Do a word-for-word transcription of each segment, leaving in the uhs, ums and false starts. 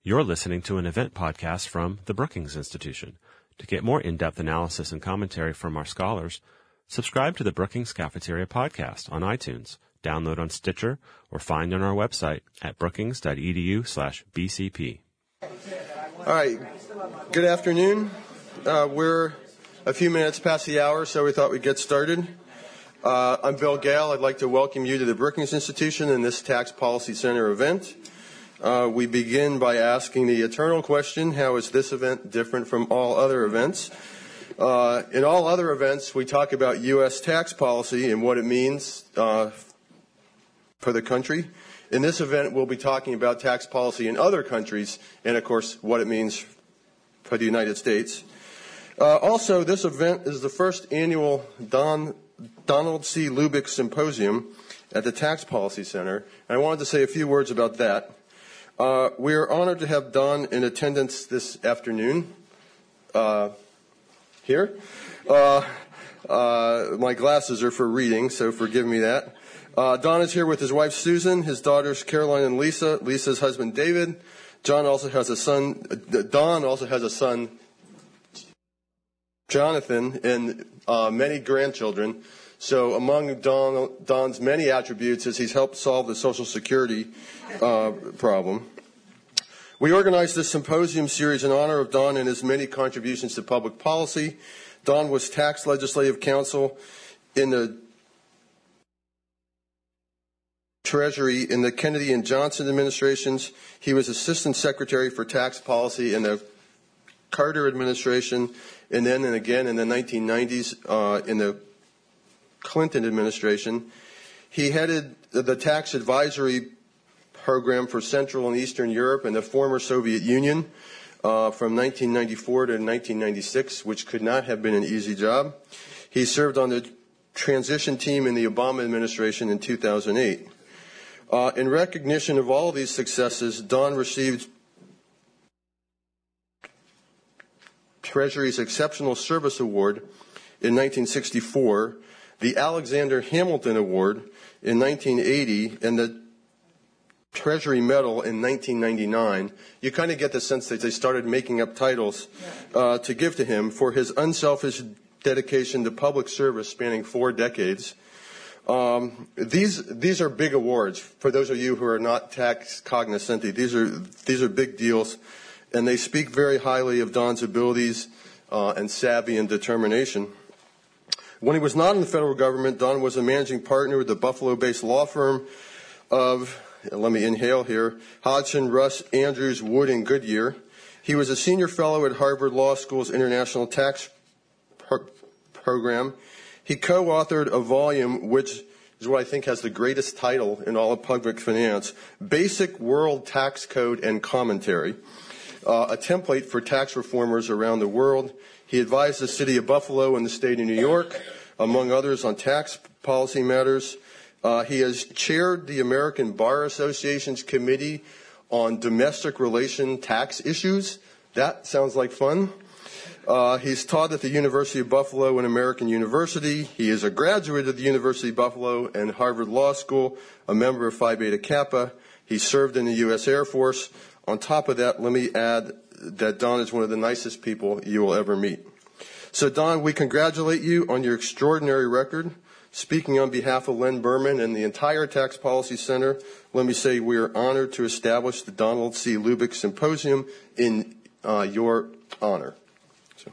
You're listening to an event podcast from the Brookings Institution. To get more in-depth analysis and commentary from our scholars, subscribe to the Brookings Cafeteria podcast on iTunes, download on Stitcher, or find on our website at brookings.edu slash BCP. All right. Good afternoon. Uh, we're a few minutes past the hour, so we thought we'd get started. Uh, I'm Bill Gale. I'd like to welcome you to the Brookings Institution and this Tax Policy Center event. Uh, we begin by asking the eternal question, how is this event different from all other events? Uh, in all other events, we talk about U S tax policy and what it means uh, for the country. In this event, we'll be talking about tax policy in other countries and, of course, what it means for the United States. Uh, also, this event is the first annual Don, Donald C. Lubick Symposium at the Tax Policy Center, and I wanted to say a few words about that. Uh, we are honored to have Don in attendance this afternoon uh, here. Uh, uh, my glasses are for reading, so forgive me that. Uh, Don is here with his wife Susan, his daughters Caroline and Lisa, Lisa's husband David. John also has a son. Uh, Don also has a son, Jonathan, and uh, many grandchildren. So among Don, Don's many attributes is he's helped solve the Social Security uh, problem. We organized this symposium series in honor of Don and his many contributions to public policy. Don was tax legislative counsel in the Treasury in the Kennedy and Johnson administrations. He was assistant secretary for tax policy in the Carter administration, and then and again in the nineteen nineties uh, in the Clinton administration. He headed the tax advisory program for Central and Eastern Europe and the former Soviet Union uh, from nineteen ninety-four to nineteen ninety-six, which could not have been an easy job. He served on the transition team in the Obama administration in two thousand eight. Uh, in recognition of all of these successes, Don received Treasury's Exceptional Service Award in nineteen sixty-four, the Alexander Hamilton Award in nineteen eighty, and the Treasury Medal in nineteen ninety-nine. You kind of get the sense that they started making up titles uh, to give to him for his unselfish dedication to public service spanning four decades. Um, these these are big awards. For those of you who are not tax cognoscenti, these are these are big deals, and they speak very highly of Don's abilities uh, and savvy and determination. When he was not in the federal government, Don was a managing partner with the Buffalo-based law firm of, let me inhale here, Hodgson, Russ, Andrews, Wood, and Goodyear. He was a senior fellow at Harvard Law School's International Tax Pro- Program. He co-authored a volume which is what I think has the greatest title in all of public finance, Basic World Tax Code and Commentary, uh, a template for tax reformers around the world. He advised the city of Buffalo and the state of New York, among others, on tax policy matters. Uh, he has chaired the American Bar Association's Committee on Domestic Relation Tax Issues. That sounds like fun. Uh, he's taught at the University of Buffalo and American University. He is a graduate of the University of Buffalo and Harvard Law School, a member of Phi Beta Kappa. He served in the U S Air Force. On top of that, let me add that Don is one of the nicest people you will ever meet. So, Don, we congratulate you on your extraordinary record. Speaking on behalf of Len Berman and the entire Tax Policy Center, let me say we are honored to establish the Donald C. Lubick Symposium in uh, your honor. So.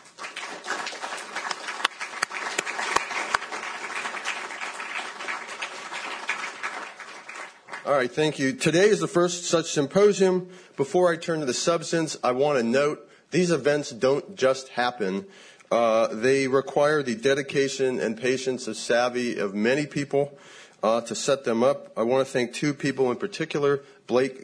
All right, thank you. Today is the first such symposium. Before I turn to the substance, I want to note these events don't just happen. Uh, they require the dedication and patience of savvy of many people uh, to set them up. I want to thank two people in particular, Blake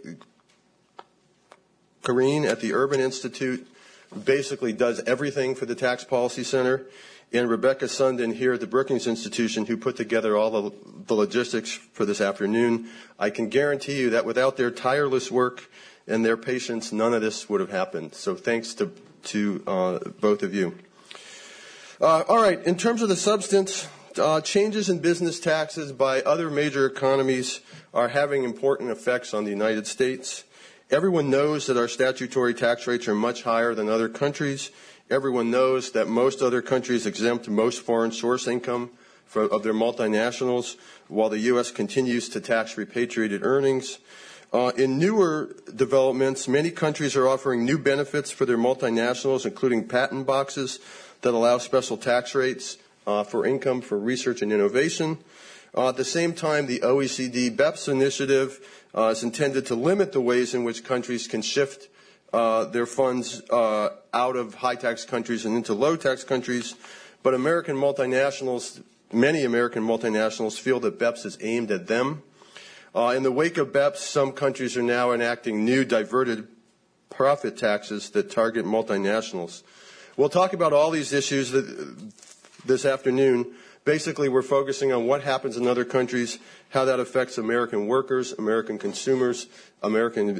Green at the Urban Institute, basically does everything for the Tax Policy Center, and Rebecca Sundin here at the Brookings Institution, who put together all the, the logistics for this afternoon. I can guarantee you that without their tireless work and their patience, none of this would have happened. So thanks to, to uh, both of you. Uh, all right, in terms of the substance, uh, changes in business taxes by other major economies are having important effects on the United States. Everyone knows that our statutory tax rates are much higher than other countries. Everyone knows that most other countries exempt most foreign source income for, of their multinationals, while the U S continues to tax repatriated earnings. Uh, in newer developments, many countries are offering new benefits for their multinationals, including patent boxes that allow special tax rates uh, for income for research and innovation. Uh, at the same time, the O E C D BEPS initiative uh, is intended to limit the ways in which countries can shift uh, their funds uh, out of high-tax countries and into low-tax countries. But American multinationals, many American multinationals feel that BEPS is aimed at them. Uh, in the wake of BEPS, some countries are now enacting new diverted profit taxes that target multinationals. We'll talk about all these issues that, this afternoon. Basically, we're focusing on what happens in other countries, how that affects American workers, American consumers, American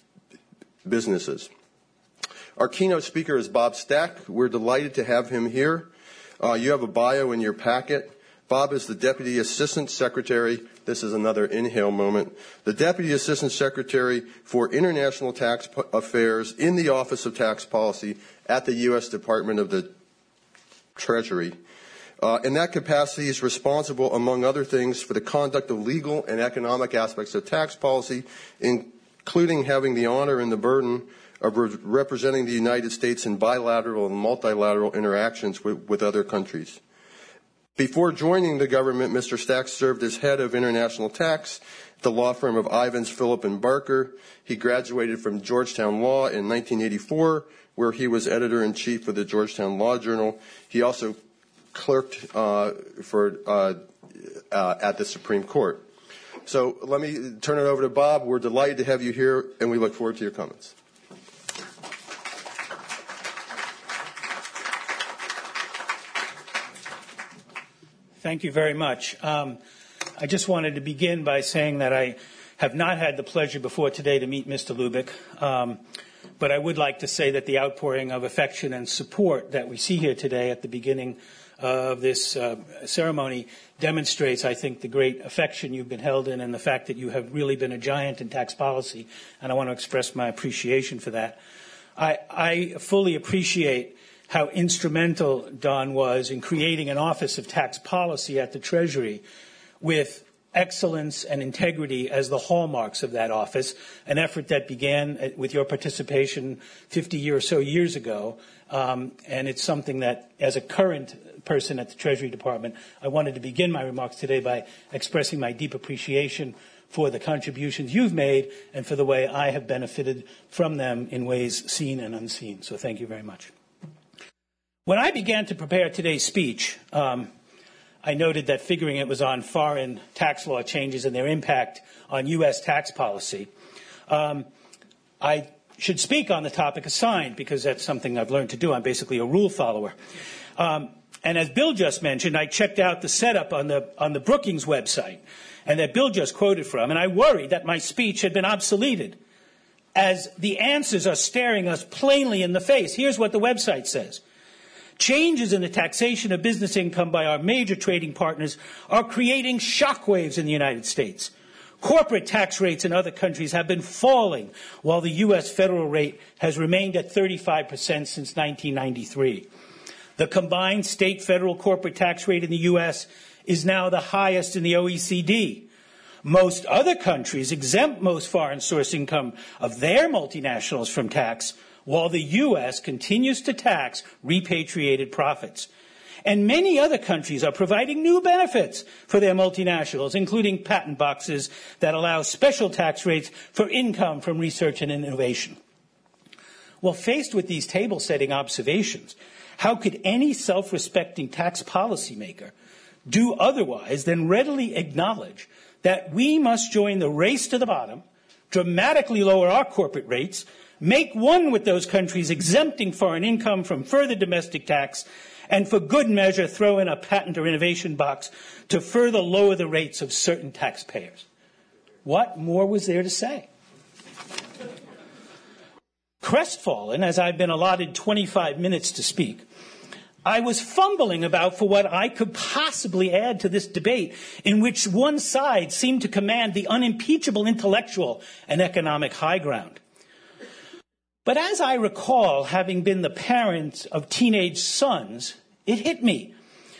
businesses. Our keynote speaker is Bob Stack. We're delighted to have him here. Uh, you have a bio in your packet. Bob is the Deputy Assistant Secretary. This is another inhale moment. The Deputy Assistant Secretary for International Tax Affairs in the Office of Tax Policy at the U S Department of the Treasury. Uh, in that capacity, he is responsible, among other things, for the conduct of legal and economic aspects of tax policy, including having the honor and the burden of re- representing the United States in bilateral and multilateral interactions with, with other countries. Before joining the government, Mister Stack served as head of international tax at the law firm of Ivins, Phillip and Barker. He graduated from Georgetown Law in nineteen eighty-four, where he was editor-in-chief of the Georgetown Law Journal. He also clerked uh, for uh, uh, at the Supreme Court. So let me turn it over to Bob. We're delighted to have you here, and we look forward to your comments. Thank you very much. Um, I just wanted to begin by saying that I have not had the pleasure before today to meet Mister Lubick, um, but I would like to say that the outpouring of affection and support that we see here today at the beginning of this uh, ceremony demonstrates, I think, the great affection you've been held in and the fact that you have really been a giant in tax policy, and I want to express my appreciation for that. I, I fully appreciate how instrumental Don was in creating an Office of Tax Policy at the Treasury with excellence and integrity as the hallmarks of that office, an effort that began with your participation fifty or so years ago, um, and it's something that, as a current person at the Treasury Department, I wanted to begin my remarks today by expressing my deep appreciation for the contributions you've made and for the way I have benefited from them in ways seen and unseen. So thank you very much. When I began to prepare today's speech, um, I noted that figuring it was on foreign tax law changes and their impact on U S tax policy, um, I should speak on the topic assigned because that's something I've learned to do. I'm basically a rule follower. Um, and as Bill just mentioned, I checked out the setup on the on the Brookings website, and that Bill just quoted from, and I worried that my speech had been obsoleted, as the answers are staring us plainly in the face. Here's what the website says. Changes in the taxation of business income by our major trading partners are creating shockwaves in the United States. Corporate tax rates in other countries have been falling, while the U S federal rate has remained at thirty-five percent since nineteen ninety-three. The combined state-federal corporate tax rate in the U S is now the highest in the O E C D. Most other countries exempt most foreign source income of their multinationals from tax, while the U S continues to tax repatriated profits. And many other countries are providing new benefits for their multinationals, including patent boxes that allow special tax rates for income from research and innovation. Well, faced with these table-setting observations, how could any self-respecting tax policymaker do otherwise than readily acknowledge that we must join the race to the bottom, dramatically lower our corporate rates, make one with those countries exempting foreign income from further domestic tax, and for good measure throw in a patent or innovation box to further lower the rates of certain taxpayers? What more was there to say? Crestfallen, as I've been allotted twenty-five minutes to speak, I was fumbling about for what I could possibly add to this debate in which one side seemed to command the unimpeachable intellectual and economic high ground. But as I recall, having been the parent of teenage sons, it hit me.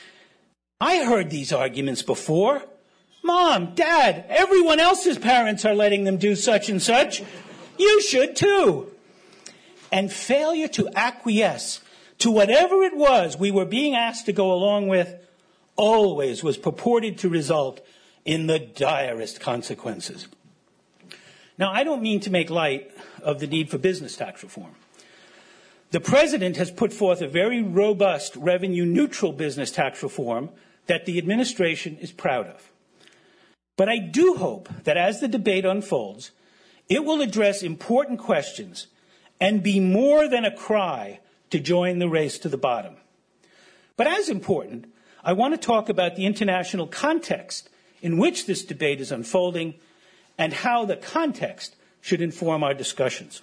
I heard these arguments before. Mom, Dad, everyone else's parents are letting them do such and such. You should too. And failure to acquiesce to whatever it was we were being asked to go along with always was purported to result in the direst consequences. Now, I don't mean to make light of the need for business tax reform. The President has put forth a very robust revenue-neutral business tax reform that the administration is proud of. But I do hope that as the debate unfolds, it will address important questions and be more than a cry to join the race to the bottom. But as important, I want to talk about the international context in which this debate is unfolding and how the context should inform our discussions.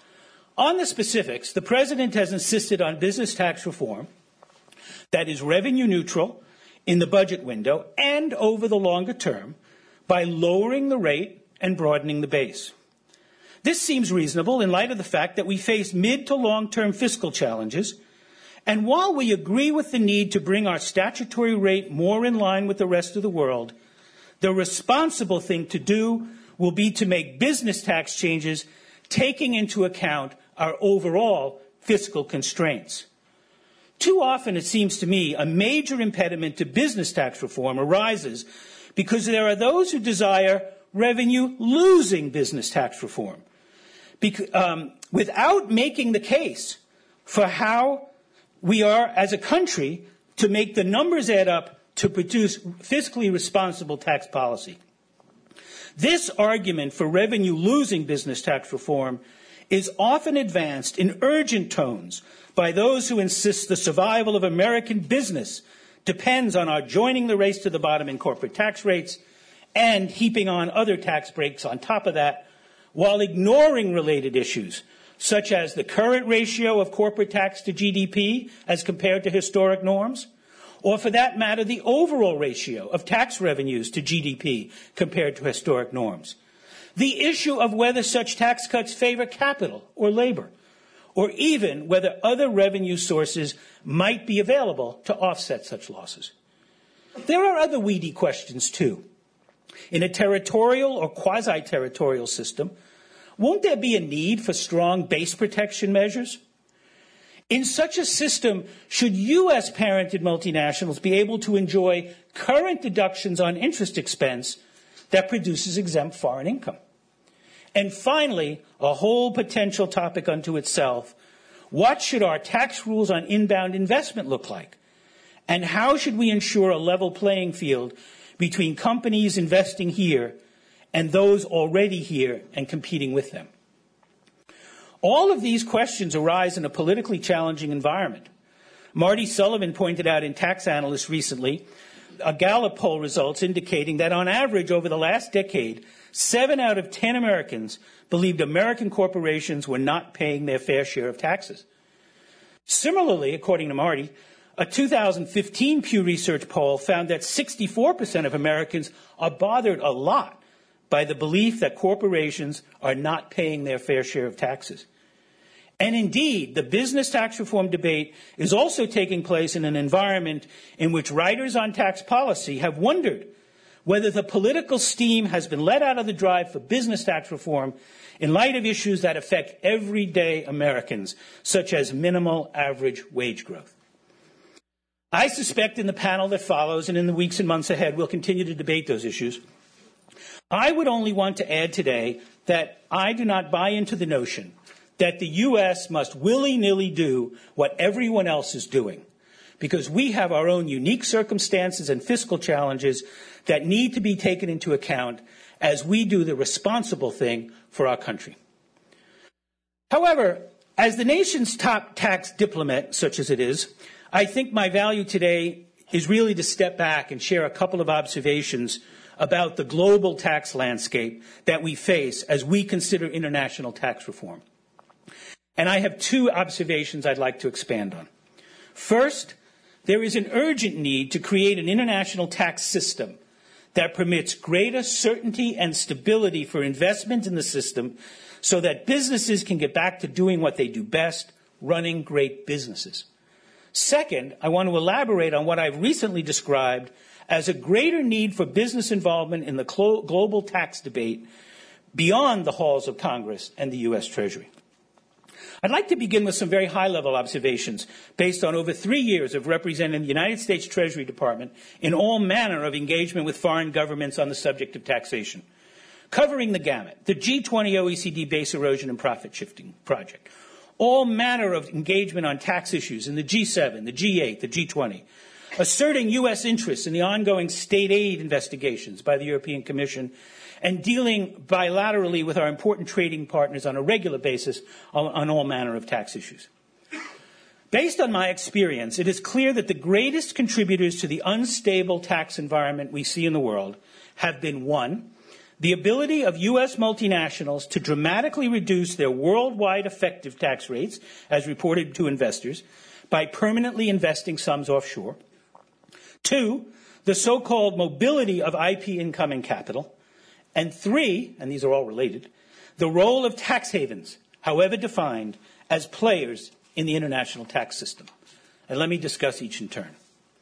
On the specifics, the President has insisted on business tax reform that is revenue neutral in the budget window and over the longer term by lowering the rate and broadening the base. This seems reasonable in light of the fact that we face mid to long-term fiscal challenges, and while we agree with the need to bring our statutory rate more in line with the rest of the world, the responsible thing to do will be to make business tax changes taking into account our overall fiscal constraints. Too often, it seems to me, a major impediment to business tax reform arises because there are those who desire revenue-losing business tax reform, Bec- um, without making the case for how we are, as a country, to make the numbers add up to produce fiscally responsible tax policy. This argument for revenue-losing business tax reform is often advanced in urgent tones by those who insist the survival of American business depends on our joining the race to the bottom in corporate tax rates and heaping on other tax breaks on top of that, while ignoring related issues, such as the current ratio of corporate tax to G D P as compared to historic norms, or for that matter, the overall ratio of tax revenues to G D P compared to historic norms. The issue of whether such tax cuts favor capital or labor, or even whether other revenue sources might be available to offset such losses. There are other weedy questions, too. In a territorial or quasi-territorial system, won't there be a need for strong base protection measures? In such a system, should U S parented multinationals be able to enjoy current deductions on interest expense that produces exempt foreign income? And finally, a whole potential topic unto itself, what should our tax rules on inbound investment look like? And how should we ensure a level playing field between companies investing here and those already here and competing with them? All of these questions arise in a politically challenging environment. Marty Sullivan pointed out in Tax Analyst recently a Gallup poll results indicating that on average over the last decade, seven out of ten Americans believed American corporations were not paying their fair share of taxes. Similarly, according to Marty, a two thousand fifteen Pew Research poll found that sixty-four percent of Americans are bothered a lot by the belief that corporations are not paying their fair share of taxes. And indeed, the business tax reform debate is also taking place in an environment in which writers on tax policy have wondered whether the political steam has been let out of the drive for business tax reform in light of issues that affect everyday Americans, such as minimal average wage growth. I suspect in the panel that follows and in the weeks and months ahead, we'll continue to debate those issues. I would only want to add today that I do not buy into the notion that the U S must willy-nilly do what everyone else is doing, because we have our own unique circumstances and fiscal challenges that need to be taken into account as we do the responsible thing for our country. However, as the nation's top tax diplomat, such as it is, I think my value today is really to step back and share a couple of observations about the global tax landscape that we face as we consider international tax reform. And I have two observations I'd like to expand on. First, there is an urgent need to create an international tax system that permits greater certainty and stability for investment in the system so that businesses can get back to doing what they do best, running great businesses. Second, I want to elaborate on what I've recently described as a greater need for business involvement in the global tax debate beyond the halls of Congress and the U S Treasury. I'd like to begin with some very high-level observations based on over three years of representing the United States Treasury Department in all manner of engagement with foreign governments on the subject of taxation, covering the gamut, the G twenty O E C D Base Erosion and Profit Shifting Project, all manner of engagement on tax issues in the G seven, the G eight, the G twenty, asserting U S interests in the ongoing state aid investigations by the European Commission, and dealing bilaterally with our important trading partners on a regular basis on, on all manner of tax issues. Based on my experience, it is clear that the greatest contributors to the unstable tax environment we see in the world have been, one, the ability of U S multinationals to dramatically reduce their worldwide effective tax rates, as reported to investors, by permanently investing sums offshore. Two, the so-called mobility of I P income and capital. And three, and these are all related, the role of tax havens, however defined, as players in the international tax system. And let me discuss each in turn.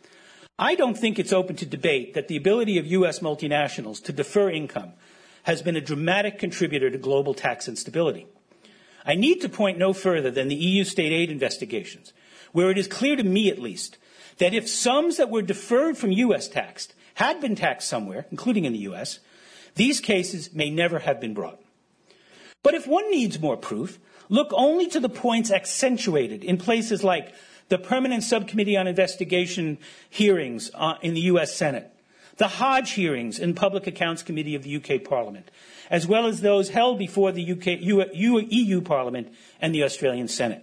I don't think it's open to debate that the ability of U S multinationals to defer income has been a dramatic contributor to global tax instability. I need to point no further than the E U state aid investigations, where it is clear to me at least that if sums that were deferred from U S tax had been taxed somewhere, including in the U S, these cases may never have been brought. But if one needs more proof, look only to the points accentuated in places like the Permanent Subcommittee on Investigation hearings uh, in the U S Senate, the Hodge hearings in Public Accounts Committee of the U K Parliament, as well as those held before the U K, U, U, E U Parliament and the Australian Senate.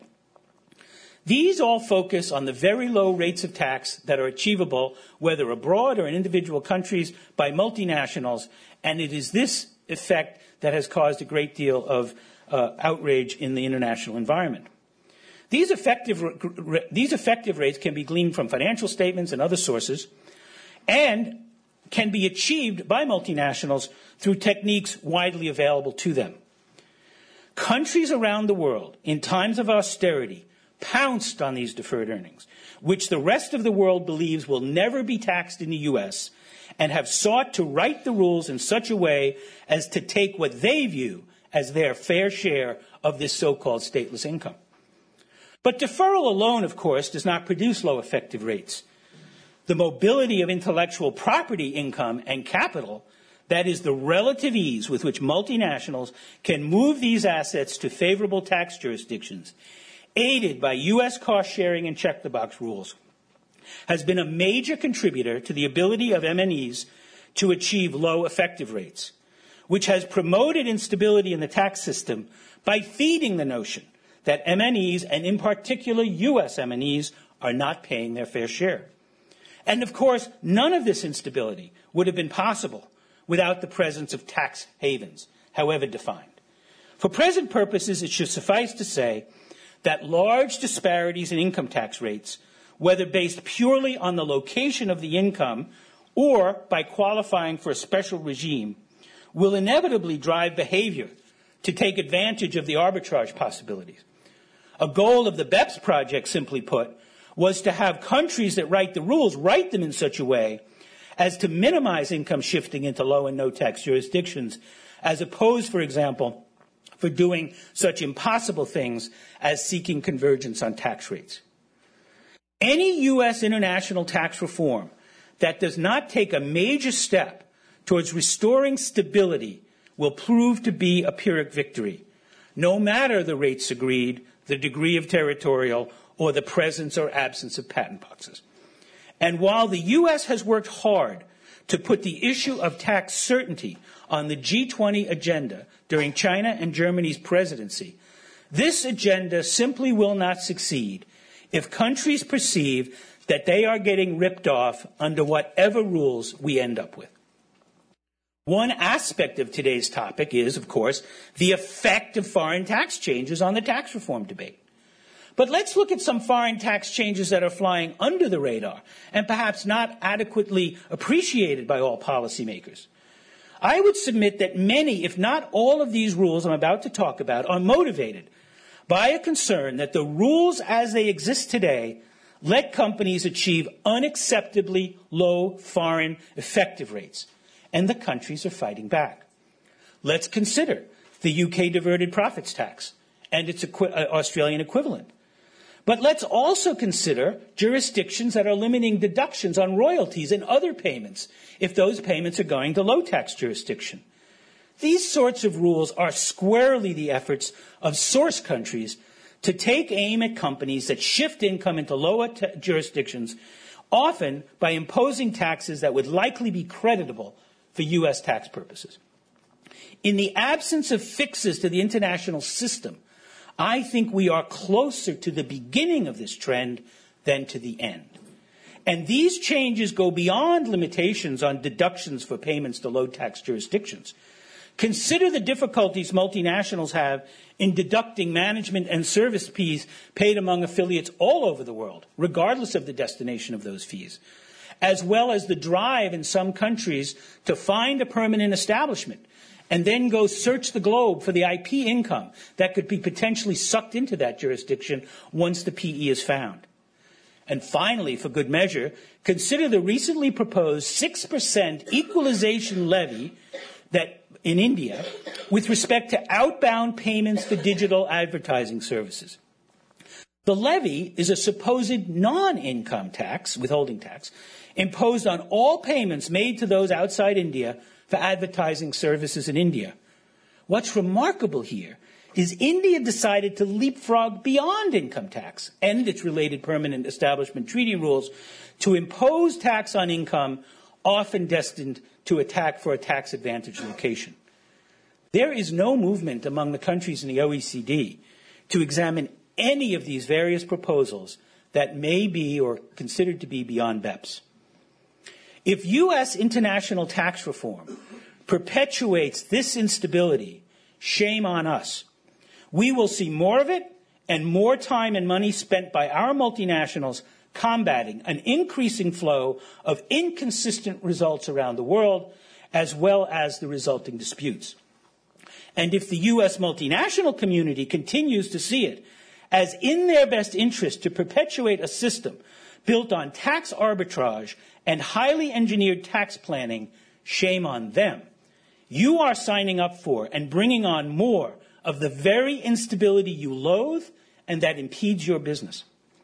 These all focus on the very low rates of tax that are achievable, whether abroad or in individual countries, by multinationals, and it is this effect that has caused a great deal of uh, outrage in the international environment. These effective, these effective rates can be gleaned from financial statements and other sources, and can be achieved by multinationals through techniques widely available to them. Countries around the world, in times of austerity, pounced on these deferred earnings, which the rest of the world believes will never be taxed in the U S, and have sought to write the rules in such a way as to take what they view as their fair share of this so-called stateless income. But deferral alone, of course, does not produce low effective rates. The mobility of intellectual property income and capital, that is the relative ease with which multinationals can move these assets to favorable tax jurisdictions, aided by U S cost-sharing and check-the-box rules, has been a major contributor to the ability of M N Es to achieve low effective rates, which has promoted instability in the tax system by feeding the notion that M N Es, and in particular U S M N Es, are not paying their fair share. And of course, none of this instability would have been possible without the presence of tax havens, however defined. For present purposes, it should suffice to say that large disparities in income tax rates, whether based purely on the location of the income or by qualifying for a special regime, will inevitably drive behavior to take advantage of the arbitrage possibilities. A goal of the B E P S project, simply put, was to have countries that write the rules write them in such a way as to minimize income shifting into low and no tax jurisdictions, as opposed, for example, for doing such impossible things as seeking convergence on tax rates. Any U S international tax reform that does not take a major step towards restoring stability will prove to be a Pyrrhic victory, no matter the rates agreed, the degree of territorial, or the presence or absence of patent boxes. And while the U S has worked hard to put the issue of tax certainty on the G twenty agenda during China and Germany's presidency, this agenda simply will not succeed if countries perceive that they are getting ripped off under whatever rules we end up with. One aspect of today's topic is, of course, the effect of foreign tax changes on the tax reform debate. But let's look at some foreign tax changes that are flying under the radar and perhaps not adequately appreciated by all policymakers. I would submit that many, if not all of these rules I'm about to talk about are motivated by a concern that the rules as they exist today let companies achieve unacceptably low foreign effective rates, and the countries are fighting back. Let's consider the U K diverted profits tax and its equi- uh, Australian equivalent. But let's also consider jurisdictions that are limiting deductions on royalties and other payments if those payments are going to low-tax jurisdiction. These sorts of rules are squarely the efforts of source countries to take aim at companies that shift income into lower t- jurisdictions, often by imposing taxes that would likely be creditable for U S tax purposes. In the absence of fixes to the international system, I think we are closer to the beginning of this trend than to the end. And these changes go beyond limitations on deductions for payments to low-tax jurisdictions. Consider the difficulties multinationals have in deducting management and service fees paid among affiliates all over the world, regardless of the destination of those fees, as well as the drive in some countries to find a permanent establishment and then go search the globe for the I P income that could be potentially sucked into that jurisdiction once the P E is found. And finally, for good measure, consider the recently proposed six percent equalization levy that in India with respect to outbound payments for digital advertising services. The levy is a supposed non-income tax, withholding tax, imposed on all payments made to those outside India for advertising services in India. What's remarkable here is India decided to leapfrog beyond income tax and its related permanent establishment treaty rules to impose tax on income often destined to attack for a tax-advantaged location. There is no movement among the countries in the O E C D to examine any of these various proposals that may be or considered to be beyond B E P S. If U S international tax reform perpetuates this instability, shame on us. We will see more of it and more time and money spent by our multinationals combating an increasing flow of inconsistent results around the world, as well as the resulting disputes. And if the U S multinational community continues to see it as in their best interest to perpetuate a system built on tax arbitrage and highly engineered tax planning, shame on them. You are signing up for and bringing on more of the very instability you loathe and that impedes your business.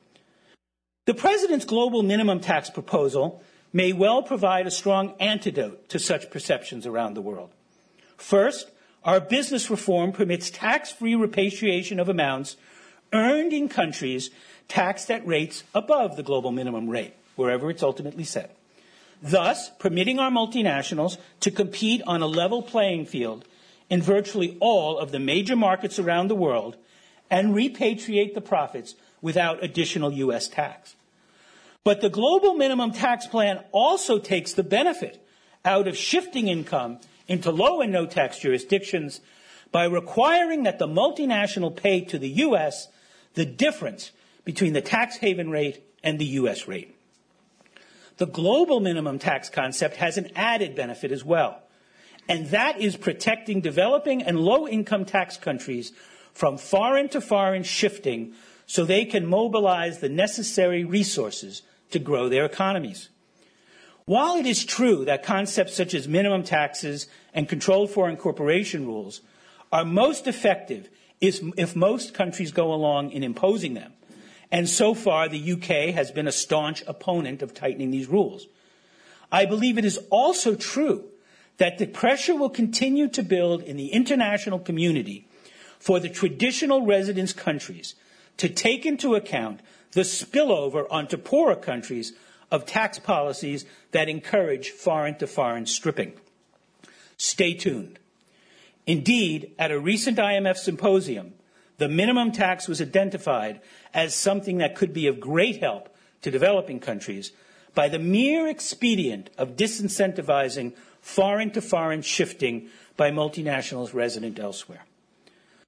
The President's global minimum tax proposal may well provide a strong antidote to such perceptions around the world. First, our business reform permits tax-free repatriation of amounts earned in countries taxed at rates above the global minimum rate, wherever it's ultimately set, thus permitting our multinationals to compete on a level playing field in virtually all of the major markets around the world and repatriate the profits without additional U S tax. But the global minimum tax plan also takes the benefit out of shifting income into low and no tax jurisdictions by requiring that the multinational pay to the U S the difference between the tax haven rate and the U S rate. The global minimum tax concept has an added benefit as well, and that is protecting developing and low-income tax countries from foreign-to-foreign shifting so they can mobilize the necessary resources to grow their economies. While it is true that concepts such as minimum taxes and controlled foreign corporation rules are most effective if most countries go along in imposing them, and so far the U K has been a staunch opponent of tightening these rules, I believe it is also true that the pressure will continue to build in the international community for the traditional residence countries to take into account the spillover onto poorer countries of tax policies that encourage foreign-to-foreign stripping. Stay tuned. Indeed, at a recent I M F symposium, the minimum tax was identified as something that could be of great help to developing countries by the mere expedient of disincentivizing foreign-to-foreign shifting by multinationals resident elsewhere.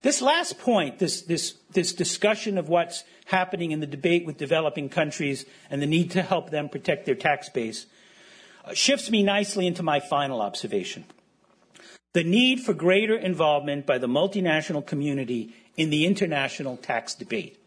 This last point, this, this, this discussion of what's happening in the debate with developing countries and the need to help them protect their tax base, uh, shifts me nicely into my final observation. The need for greater involvement by the multinational community in the international tax debate.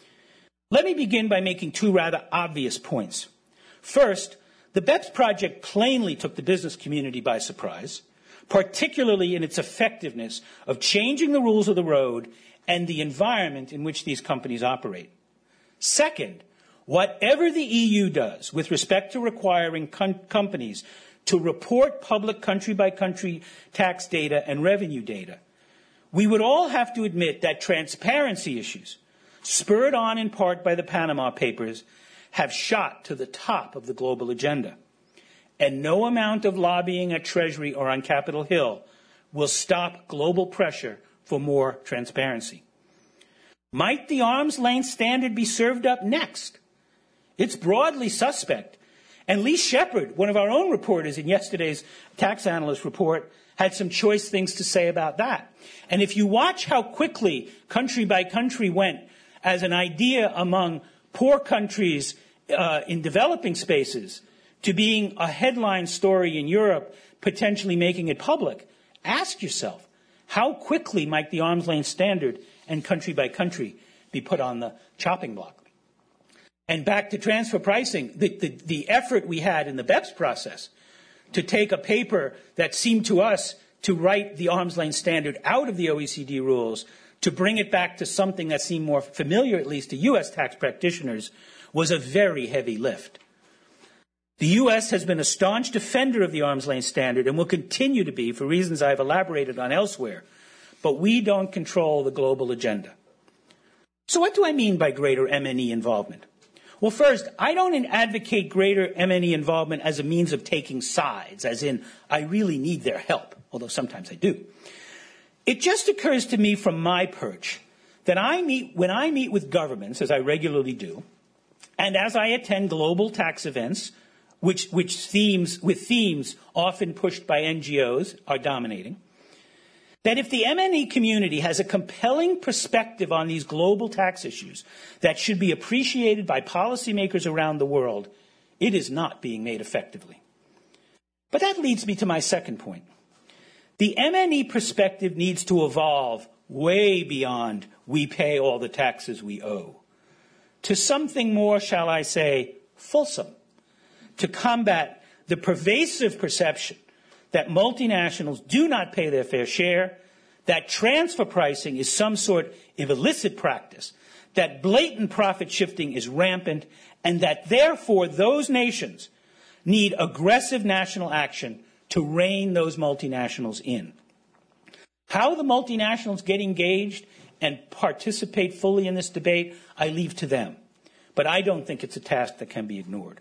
Let me begin by making two rather obvious points. First, the BEPS project plainly took the business community by surprise, particularly in its effectiveness of changing the rules of the road and the environment in which these companies operate. Second, whatever the E U does with respect to requiring com- companies to report public country-by-country tax data and revenue data, we would all have to admit that transparency issues, spurred on in part by the Panama Papers, have shot to the top of the global agenda. And no amount of lobbying at Treasury or on Capitol Hill will stop global pressure for more transparency. Might the arm's length standard be served up next? It's broadly suspect. And Lee Shepard, one of our own reporters in yesterday's tax analyst report, had some choice things to say about that. And if you watch how quickly country by country went as an idea among poor countries uh, in developing spaces to being a headline story in Europe, potentially making it public, ask yourself, how quickly might the arm's length standard and country by country be put on the chopping block? And back to transfer pricing, the, the, the effort we had in the BEPS process to take a paper that seemed to us to write the arm's length standard out of the O E C D rules, to bring it back to something that seemed more familiar, at least to U S tax practitioners, was a very heavy lift. The U S has been a staunch defender of the arm's length standard and will continue to be for reasons I've elaborated on elsewhere, but we don't control the global agenda. So what do I mean by greater M and E involvement? Well, first, I don't advocate greater M and E involvement as a means of taking sides, as in, I really need their help, although sometimes I do. It just occurs to me from my perch that I meet, when I meet with governments, as I regularly do, and as I attend global tax events, which, which themes, with themes often pushed by N G Os are dominating, that if the M and E community has a compelling perspective on these global tax issues that should be appreciated by policymakers around the world, it is not being made effectively. But that leads me to my second point. The M and E perspective needs to evolve way beyond we pay all the taxes we owe to something more, shall I say, fulsome, to combat the pervasive perception that multinationals do not pay their fair share, that transfer pricing is some sort of illicit practice, that blatant profit shifting is rampant, and that therefore those nations need aggressive national action to rein those multinationals in. How the multinationals get engaged and participate fully in this debate, I leave to them. But I don't think it's a task that can be ignored.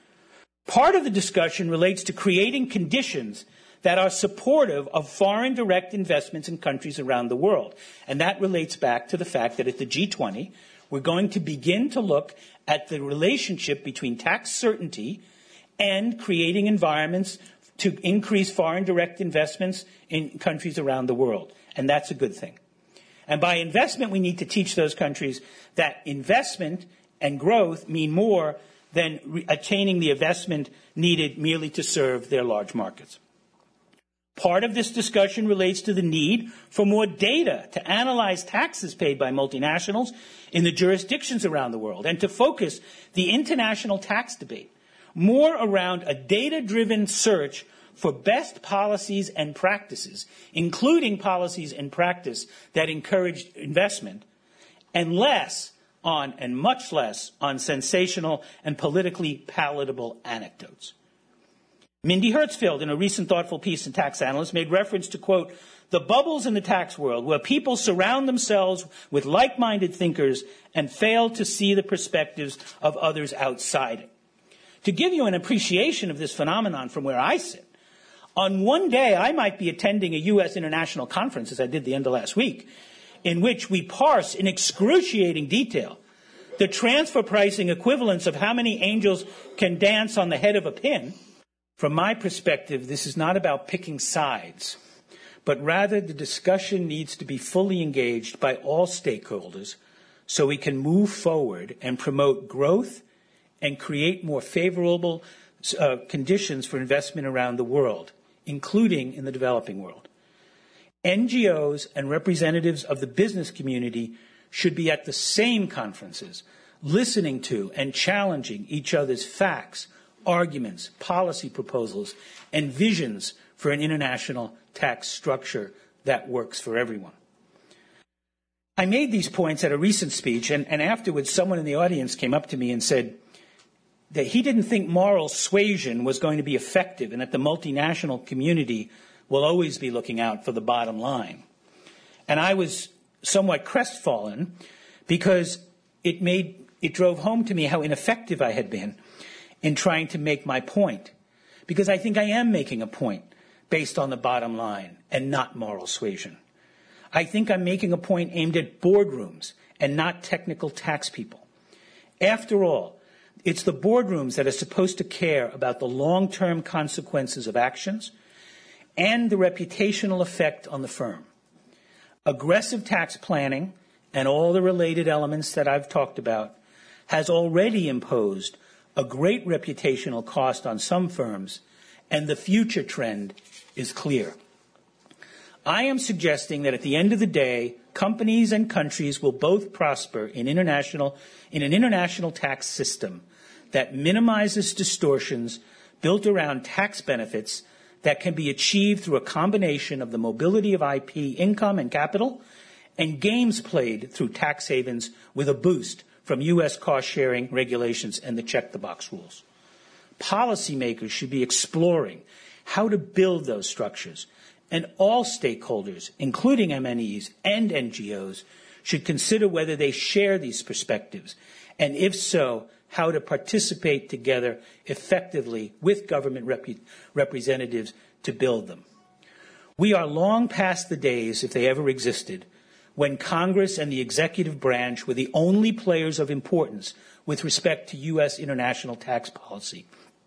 Part of the discussion relates to creating conditions that are supportive of foreign direct investments in countries around the world. And that relates back to the fact that at the G twenty, we're going to begin to look at the relationship between tax certainty and creating environments to increase foreign direct investments in countries around the world. And that's a good thing. And by investment, we need to teach those countries that investment and growth mean more than re- attaining the investment needed merely to serve their large markets. Part of this discussion relates to the need for more data to analyze taxes paid by multinationals in the jurisdictions around the world and to focus the international tax debate more around a data-driven search for best policies and practices, including policies and practice that encourage investment, and less on, and much less on, sensational and politically palatable anecdotes. Mindy Hertzfeld, in a recent thoughtful piece in Tax Analyst, made reference to, quote, the bubbles in the tax world where people surround themselves with like-minded thinkers and fail to see the perspectives of others outside it. To give you an appreciation of this phenomenon from where I sit, on one day I might be attending a U S international conference, as I did the end of last week, in which we parse in excruciating detail the transfer pricing equivalence of how many angels can dance on the head of a pin. From my perspective, this is not about picking sides, but rather the discussion needs to be fully engaged by all stakeholders so we can move forward and promote growth and create more favorable uh, conditions for investment around the world, including in the developing world. N G Os and representatives of the business community should be at the same conferences, listening to and challenging each other's facts, arguments, policy proposals, and visions for an international tax structure that works for everyone. I made these points at a recent speech, and, and afterwards someone in the audience came up to me and said that he didn't think moral suasion was going to be effective and that the multinational community will always be looking out for the bottom line. And I was somewhat crestfallen because it made it drove home to me how ineffective I had been in trying to make my point. Because I think I am making a point based on the bottom line and not moral suasion. I think I'm making a point aimed at boardrooms and not technical tax people. After all, it's the boardrooms that are supposed to care about the long-term consequences of actions and the reputational effect on the firm. Aggressive tax planning and all the related elements that I've talked about has already imposed a great reputational cost on some firms, and the future trend is clear. I am suggesting that at the end of the day, companies and countries will both prosper in international, in an international tax system that minimizes distortions built around tax benefits that can be achieved through a combination of the mobility of I P income and capital and games played through tax havens with a boost from U S cost-sharing regulations and the check-the-box rules. Policymakers should be exploring how to build those structures, and all stakeholders, including M N Es and N G Os, should consider whether they share these perspectives, and if so, how to participate together effectively with government rep- representatives to build them. We are long past the days, if they ever existed, when Congress and the executive branch were the only players of importance with respect to U S international tax policy.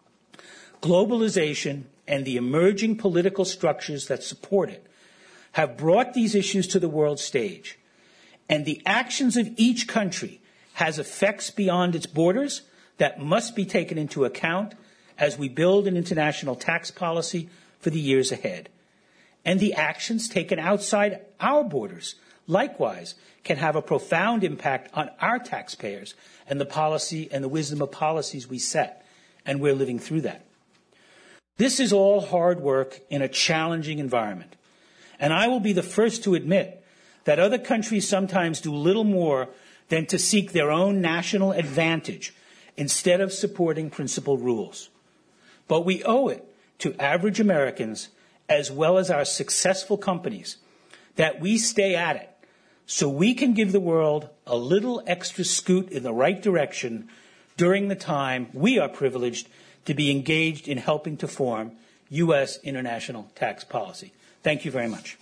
Globalization and the emerging political structures that support it have brought these issues to the world stage, and the actions of each country has effects beyond its borders that must be taken into account as we build an international tax policy for the years ahead. And the actions taken outside our borders, likewise, can have a profound impact on our taxpayers and the policy and the wisdom of policies we set, and we're living through that. This is all hard work in a challenging environment, and I will be the first to admit that other countries sometimes do little more than to seek their own national advantage instead of supporting principal rules. But we owe it to average Americans, as well as our successful companies, that we stay at it so we can give the world a little extra scoot in the right direction during the time we are privileged to be engaged in helping to form U S international tax policy. Thank you very much.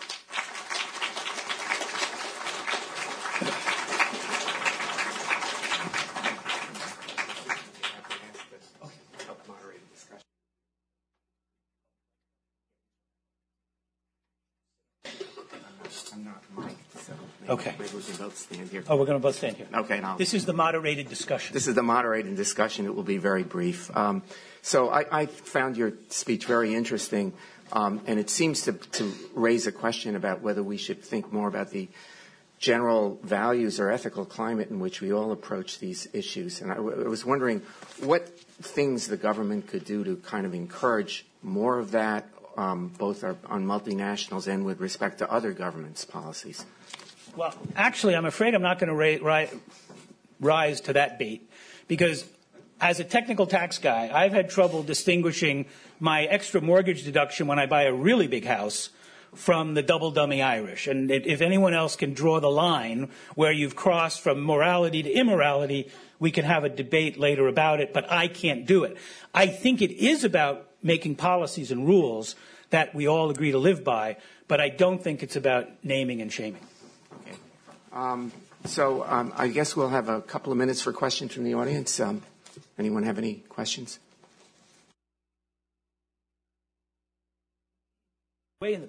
Okay. Maybe we can both stand here. Oh, we're going to both stand here. Okay. Now, this is the moderated discussion. This is the moderated discussion. It will be very brief. Um, so I, I found your speech very interesting, um, and it seems to, to raise a question about whether we should think more about the general values or ethical climate in which we all approach these issues. And I, w- I was wondering what things the government could do to kind of encourage more of that, um, both are, on multinationals and with respect to other governments' policies. Well, actually, I'm afraid I'm not going to ra- ri- rise to that bait, because as a technical tax guy, I've had trouble distinguishing my extra mortgage deduction when I buy a really big house from the double dummy Irish. And if anyone else can draw the line where you've crossed from morality to immorality, we can have a debate later about it, but I can't do it. I think it is about making policies and rules that we all agree to live by, but I don't think it's about naming and shaming. Okay. Um, so um, I guess we'll have a couple of minutes for questions from the audience. Um, anyone have any questions? Way in the back.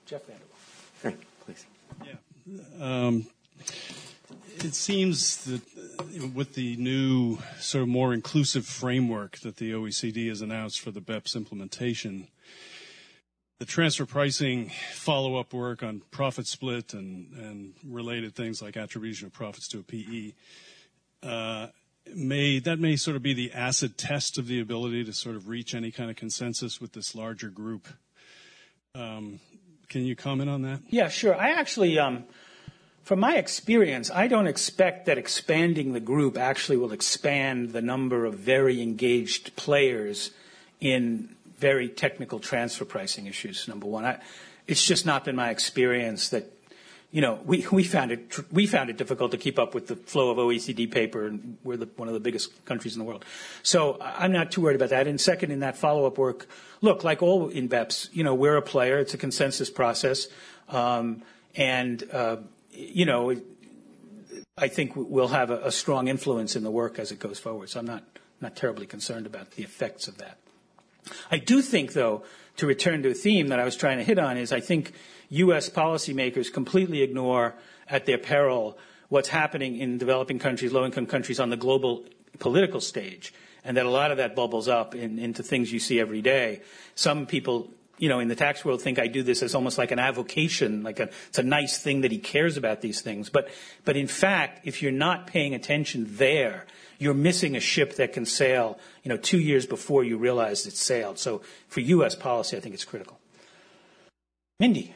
Jeff Vanderwall. Great, please. Yeah. Um, it seems that with the new sort of more inclusive framework that the O E C D has announced for the B E P S implementation, the transfer pricing follow-up work on profit split and, and related things like attribution of profits to a P E, uh, may that may sort of be the acid test of the ability to sort of reach any kind of consensus with this larger group. Um, can you comment on that? Yeah, sure. I actually, um, from my experience, I don't expect that expanding the group actually will expand the number of very engaged players in very technical transfer pricing issues, number one. I, it's just not been my experience that, you know, we, we found it we found it difficult to keep up with the flow of O E C D paper, and we're the, one of the biggest countries in the world. So I'm not too worried about that. And second, in that follow-up work, look, like all in B E P S, you know, we're a player. It's a consensus process. Um, and, uh, you know, I think we'll have a, a strong influence in the work as it goes forward. So I'm not, not terribly concerned about the effects of that. I do think, though, to return to a theme that I was trying to hit on, is I think U S policymakers completely ignore at their peril what's happening in developing countries, low-income countries on the global political stage, and that a lot of that bubbles up in, into things you see every day. Some people, you know, in the tax world think I do this as almost like an avocation, like a, it's a nice thing that he cares about these things. But, but in fact, if you're not paying attention there, you're missing a ship that can sail, you know, two years before you realize it's sailed. So for U S policy, I think it's critical. Mindy.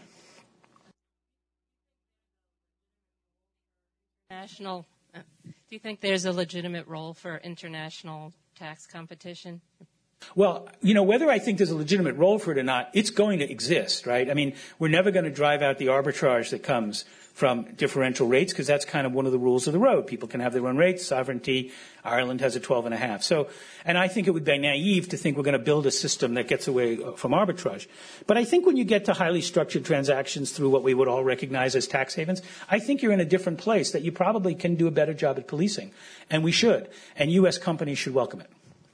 National, uh, do you think there's a legitimate role for international tax competition? Well, you know, whether I think there's a legitimate role for it or not, it's going to exist, right? I mean, we're never going to drive out the arbitrage that comes from differential rates, because that's kind of one of the rules of the road. People can have their own rates, sovereignty. Ireland has a twelve and a half. So, and I think it would be naive to think we're going to build a system that gets away from arbitrage. But I think when you get to highly structured transactions through what we would all recognize as tax havens, I think you're in a different place that you probably can do a better job at policing. And we should. And U S companies should welcome it.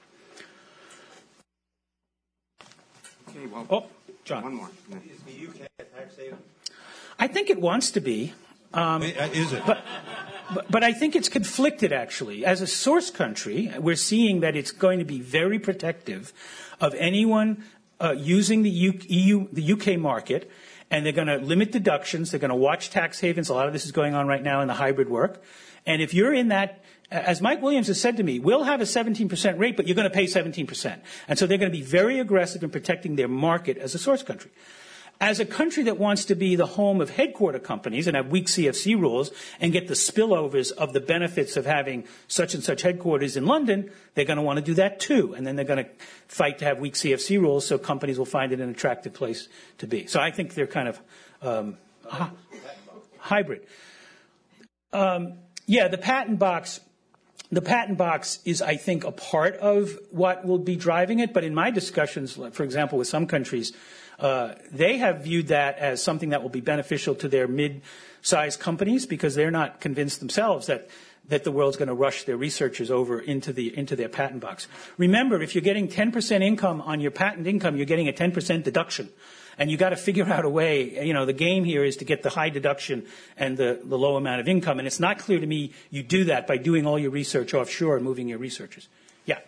Okay, well, oh, John. One more. Is the U K a tax haven? I think it wants to be. Um, Is it? But, but, but I think it's conflicted, actually. As a source country, we're seeing that it's going to be very protective of anyone uh, using the U- E U, the U K market, and they're going to limit deductions. They're going to watch tax havens. A lot of this is going on right now in the hybrid work. And if you're in that, as Mike Williams has said to me, we'll have a seventeen percent rate, but you're going to pay seventeen percent. And so they're going to be very aggressive in protecting their market as a source country. As a country that wants to be the home of headquarter companies and have weak C F C rules and get the spillovers of the benefits of having such and such headquarters in London, they're going to want to do that too. And then they're going to fight to have weak C F C rules so companies will find it an attractive place to be. So I think they're kind of um, hi- hybrid. Um, yeah, the patent box. The patent box is, I think, a part of what will be driving it. But in my discussions, for example, with some countries, Uh, they have viewed that as something that will be beneficial to their mid-sized companies because they're not convinced themselves that that the world's going to rush their researchers over into the into their patent box. Remember, if you're getting ten percent income on your patent income, you're getting a ten percent deduction. And you got to figure out a way, you know, the game here is to get the high deduction and the, the low amount of income. And it's not clear to me you do that by doing all your research offshore and moving your researchers. Yeah.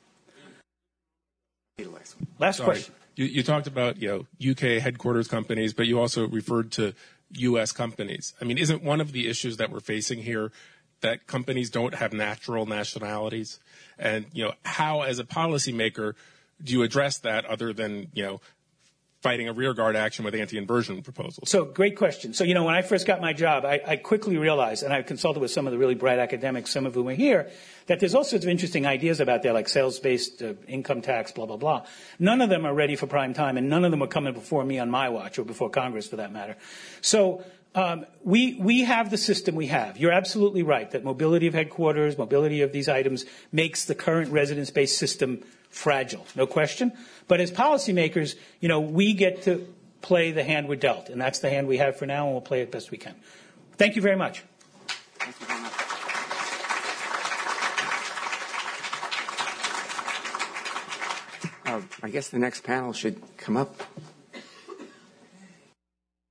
Last Sorry. question. You, you talked about, you know, U K headquarters companies, but you also referred to U S companies. I mean, isn't one of the issues that we're facing here that companies don't have natural nationalities? And, you know, how, as a policymaker, do you address that other than, you know, fighting a rearguard action with anti-inversion proposals? So, great question. So, you know, when I first got my job, I, I quickly realized, and I consulted with some of the really bright academics, some of whom are here, that there's all sorts of interesting ideas about there, like sales-based uh, income tax, blah, blah, blah. None of them are ready for prime time, and none of them are coming before me on my watch, or before Congress, for that matter. So, um, we we have the system we have. You're absolutely right that mobility of headquarters, mobility of these items makes the current residence-based system fragile, no question. But as policymakers, you know, we get to play the hand we're dealt, and that's the hand we have for now, and we'll play it best we can. Thank you very much. Thank you very much. Uh, I guess the next panel should come up.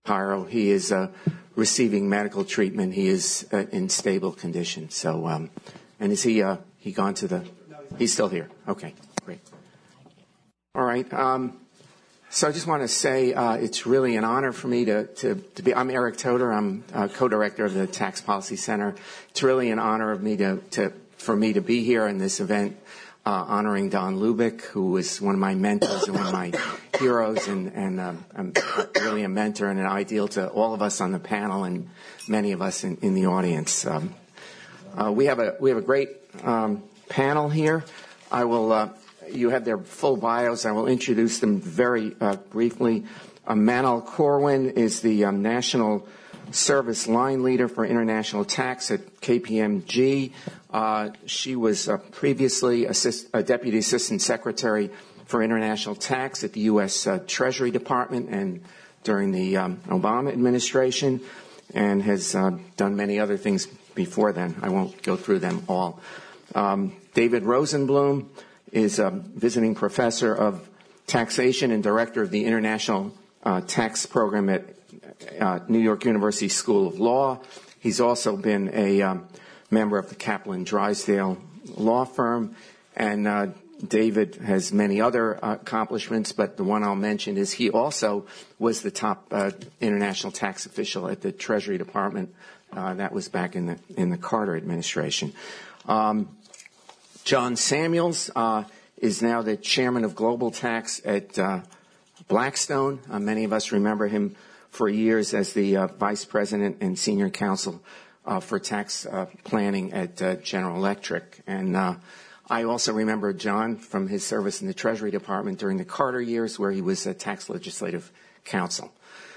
Cairo. He is uh, receiving medical treatment. He is uh, in stable condition. So, um, and is he uh, he gone to the? He's still here. Okay, great. All right. Um, so I just want to say uh, it's really an honor for me to, to, to be. I'm Eric Toder. I'm uh, co-director of the Tax Policy Center. It's really an honor of me to, to for me to be here in this event, uh, honoring Don Lubick, who was one of my mentors and one of my heroes, and, and uh, I'm really a mentor and an ideal to all of us on the panel and many of us in, in the audience. Um, uh, we have a we have a great um, panel here. I will. Uh, You have their full bios. I will introduce them very uh, briefly. Uh, Manal Corwin is the um, National Service Line Leader for International Tax at K P M G. Uh, she was uh, previously assist, uh, Deputy Assistant Secretary for International Tax at the U S Uh, Treasury Department and during the um, Obama administration, and has uh, done many other things before then. I won't go through them all. Um, David Rosenblum is a visiting professor of taxation and director of the International uh, Tax Program at uh, New York University School of Law. He's also been a um, member of the Kaplan Drysdale law firm. And uh, David has many other uh, accomplishments, but the one I'll mention is he also was the top uh, international tax official at the Treasury Department. Uh, that was back in the in the Carter administration. Um, John Samuels uh, is now the chairman of Global Tax at uh, Blackstone. Uh, many of us remember him for years as the uh, vice president and senior counsel uh, for tax uh, planning at uh, General Electric. And uh, I also remember John from his service in the Treasury Department during the Carter years, where he was a tax legislative counsel.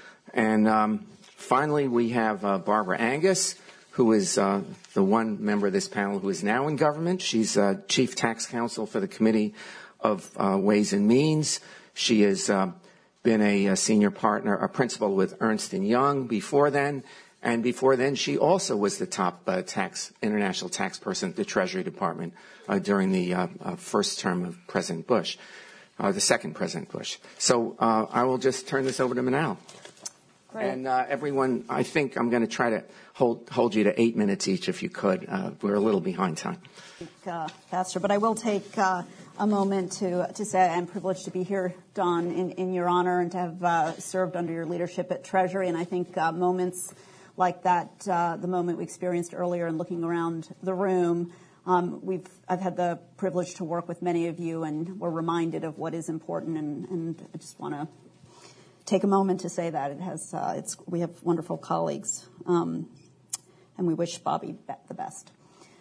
And um, finally, we have uh, Barbara Angus, who is uh, the one member of this panel who is now in government. She's uh, chief tax counsel for the Committee of uh, Ways and Means. She has uh, been a, a senior partner, a principal with Ernst and Young before then. And before then, she also was the top uh, tax, international tax person at the Treasury Department uh, during the uh, uh, first term of President Bush, uh, the second President Bush. So uh, I will just turn this over to Manal. Great. And uh, everyone, I think I'm going to try to hold hold you to eight minutes each, if you could. Uh, we're a little behind time. Uh, faster, but I will take uh, a moment to to say I'm privileged to be here, Don, in, in your honor, and to have uh, served under your leadership at Treasury. And I think uh, moments like that, uh, the moment we experienced earlier, and looking around the room, um, we've I've had the privilege to work with many of you, and we're reminded of what is important. And, and I just want to take a moment to say that it has. Uh, it's we have wonderful colleagues, um, and we wish Bobby the best.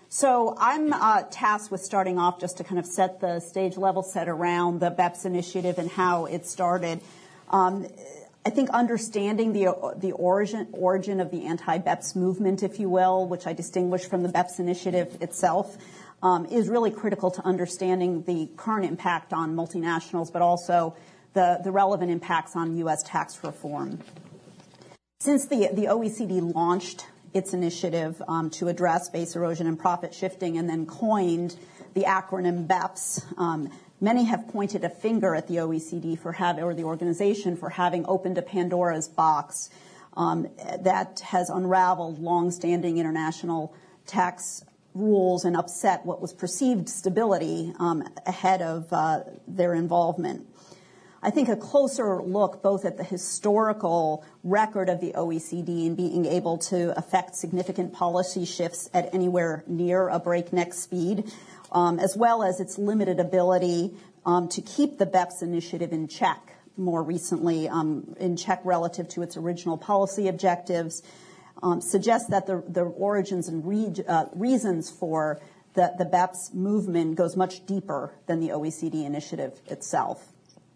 So I'm uh, tasked with starting off just to kind of set the stage level set around the BEPS initiative and how it started. Um, I think understanding the the origin origin of the anti-BEPS movement, if you will, which I distinguish from the BEPS initiative itself, um, is really critical to understanding the current impact on multinationals, but also the, the relevant impacts on U S tax reform. Since the, the O E C D launched its initiative um, to address base erosion and profit shifting and then coined the acronym BEPS, um, many have pointed a finger at the O E C D for having, or the organization for having opened a Pandora's box um, that has unraveled longstanding international tax rules and upset what was perceived stability um, ahead of uh, their involvement. I think a closer look both at the historical record of the O E C D and being able to affect significant policy shifts at anywhere near a breakneck speed, um, as well as its limited ability um, to keep the BEPS initiative in check more recently, um, in check relative to its original policy objectives, um, suggests that the, the origins and re- uh, reasons for the, the BEPS movement goes much deeper than the O E C D initiative itself.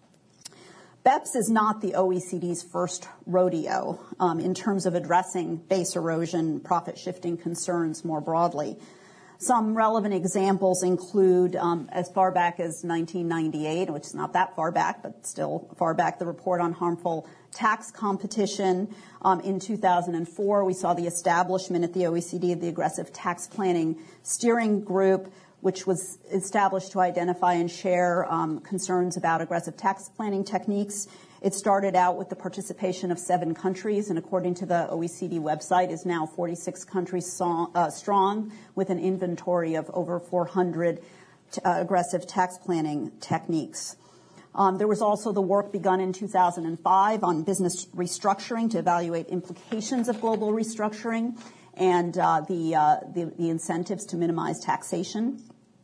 BEPS is not the O E C D's first rodeo um, in terms of addressing base erosion, profit shifting concerns more broadly. Some relevant examples include, um, as far back as nineteen ninety-eight, which is not that far back, but still far back, the report on harmful tax competition. Um, in two thousand four, we saw the establishment at the O E C D of the Aggressive Tax Planning Steering Group, which was established to identify and share um, concerns about aggressive tax planning techniques. It started out with the participation of seven countries, and according to the O E C D website, is now forty-six countries so, uh, strong, with an inventory of over four hundred t- uh, aggressive tax planning techniques. Um, there was also the work begun in two thousand five on business restructuring to evaluate implications of global restructuring and uh, the, uh, the the incentives to minimize taxation.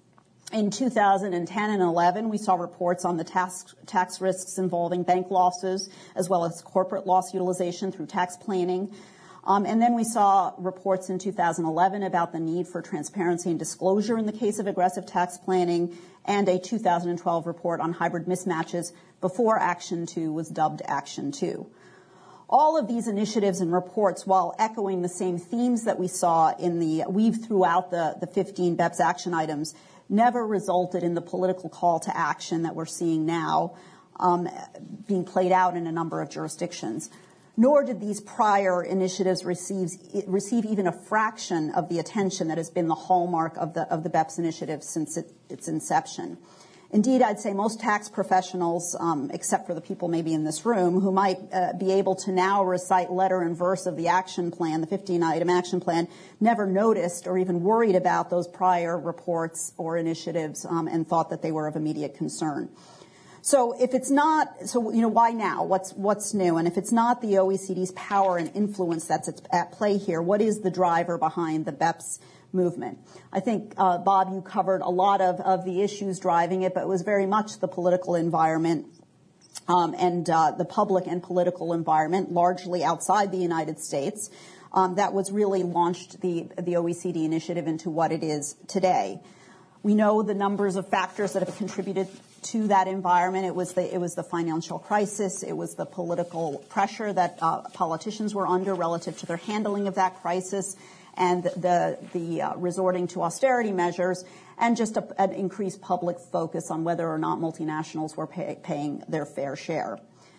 In two thousand ten and eleven, we saw reports on the tax, tax risks involving bank losses as well as corporate loss utilization through tax planning. Um, and then we saw reports in two thousand eleven about the need for transparency and disclosure in the case of aggressive tax planning, and a two thousand twelve report on hybrid mismatches before Action two was dubbed Action two. All of these initiatives and reports, while echoing the same themes that we saw in the weave throughout the, the fifteen BEPS action items, never resulted in the political call to action that we're seeing now um, being played out in a number of jurisdictions. Nor did these prior initiatives receive, receive even a fraction of the attention that has been the hallmark of the, of the BEPS initiative since it, its inception. Indeed, I'd say most tax professionals, um, except for the people maybe in this room, who might uh, be able to now recite letter and verse of the action plan, the fifteen-item action plan, never noticed or even worried about those prior reports or initiatives um, and thought that they were of immediate concern. So if it's not, so, you know, why now? What's, what's new? And if it's not the O E C D's power and influence that's at play here, what is the driver behind the BEPS movement? I think, uh, Bob, you covered a lot of, of the issues driving it, but it was very much the political environment um, and uh, the public and political environment, largely outside the United States, um, that was really launched the, the O E C D initiative into what it is today. We know the numbers of factors that have contributed to that environment. It was the, it was the financial crisis. It was the political pressure that uh, politicians were under relative to their handling of that crisis, and the, the uh, resorting to austerity measures, and just a, an increased public focus on whether or not multinationals were pay, paying their fair share.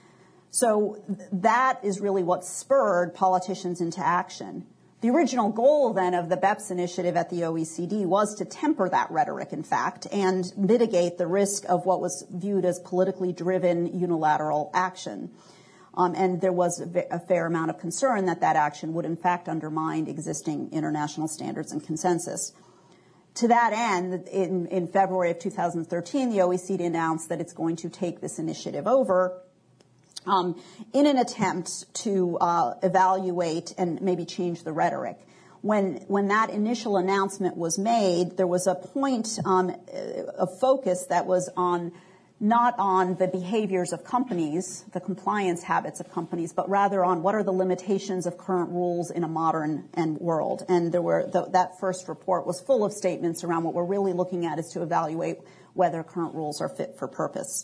So that is really what spurred politicians into action. The original goal, then, of the BEPS initiative at the O E C D was to temper that rhetoric, in fact, and mitigate the risk of what was viewed as politically driven unilateral action. Um, and there was a, a fair amount of concern that that action would, in fact, undermine existing international standards and consensus. To that end, in, in February of two thousand thirteen, the O E C D announced that it's going to take this initiative over Um, in an attempt to uh, evaluate and maybe change the rhetoric. When when that initial announcement was made, there was a point um, of focus that was on not on the behaviors of companies, the compliance habits of companies, but rather on what are the limitations of current rules in a modern and world. And there were the, that first report was full of statements around what we're really looking at is to evaluate whether current rules are fit for purpose.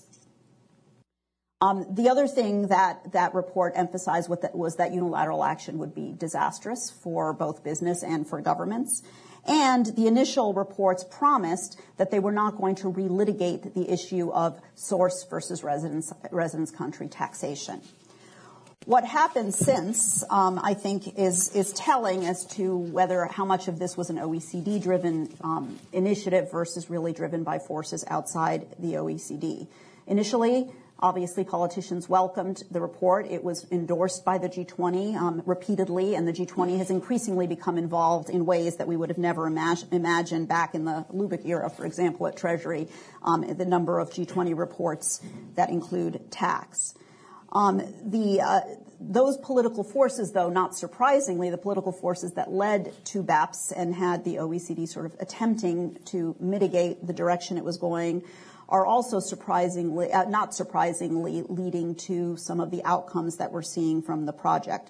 Um, the other thing that that report emphasized with that was that unilateral action would be disastrous for both business and for governments. And the initial reports promised that they were not going to relitigate the issue of source versus residence, residence country taxation. What happened since, um, I think, is is telling as to whether how much of this was an O E C D-driven um, initiative versus really driven by forces outside the O E C D. Initially, obviously, politicians welcomed the report. It was endorsed by the G twenty um, repeatedly, and the G twenty has increasingly become involved in ways that we would have never imag- imagined back in the Lubick era, for example, at Treasury, um, the number of G twenty reports that include tax. Um, the uh, those political forces, though, not surprisingly, the political forces that led to BEPS and had the O E C D sort of attempting to mitigate the direction it was going are also surprisingly, uh, not surprisingly, leading to some of the outcomes that we're seeing from the project,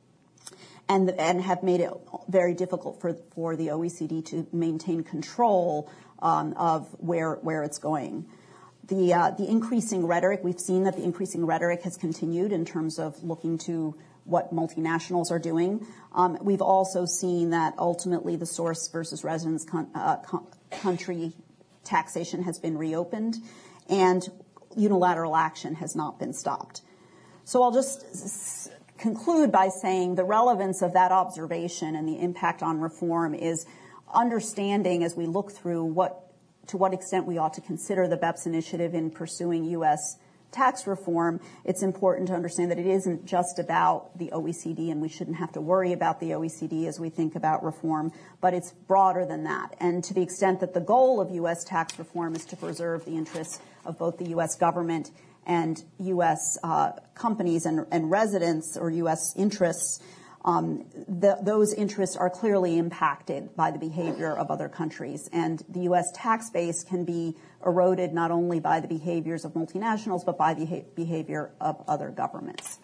and and have made it very difficult for for the O E C D to maintain control um, of where where it's going. The uh, the increasing rhetoric, we've seen that the increasing rhetoric has continued in terms of looking to what multinationals are doing. Um, we've also seen that ultimately the source versus residence con- uh, con- country taxation has been reopened, and unilateral action has not been stopped. So I'll just s- conclude by saying the relevance of that observation and the impact on reform is understanding as we look through what, to what extent we ought to consider the BEPS initiative in pursuing U S tax reform, it's important to understand that it isn't just about the O E C D, and we shouldn't have to worry about the O E C D as we think about reform, but it's broader than that. And to the extent that the goal of U S tax reform is to preserve the interests of both the U S government and U S uh, companies and, and residents or U S interests, Um, the, those interests are clearly impacted by the behavior of other countries. And the U S tax base can be eroded not only by the behaviors of multinationals, but by the beha- behavior of other governments.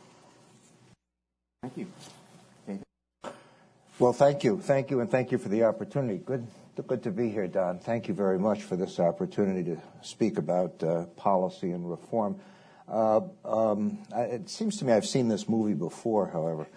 Thank you. David? Well, thank you. Thank you, and thank you for the opportunity. Good, good to be here, Don. Thank you very much for this opportunity to speak about uh, policy and reform. Uh, um, it seems to me I've seen this movie before, however.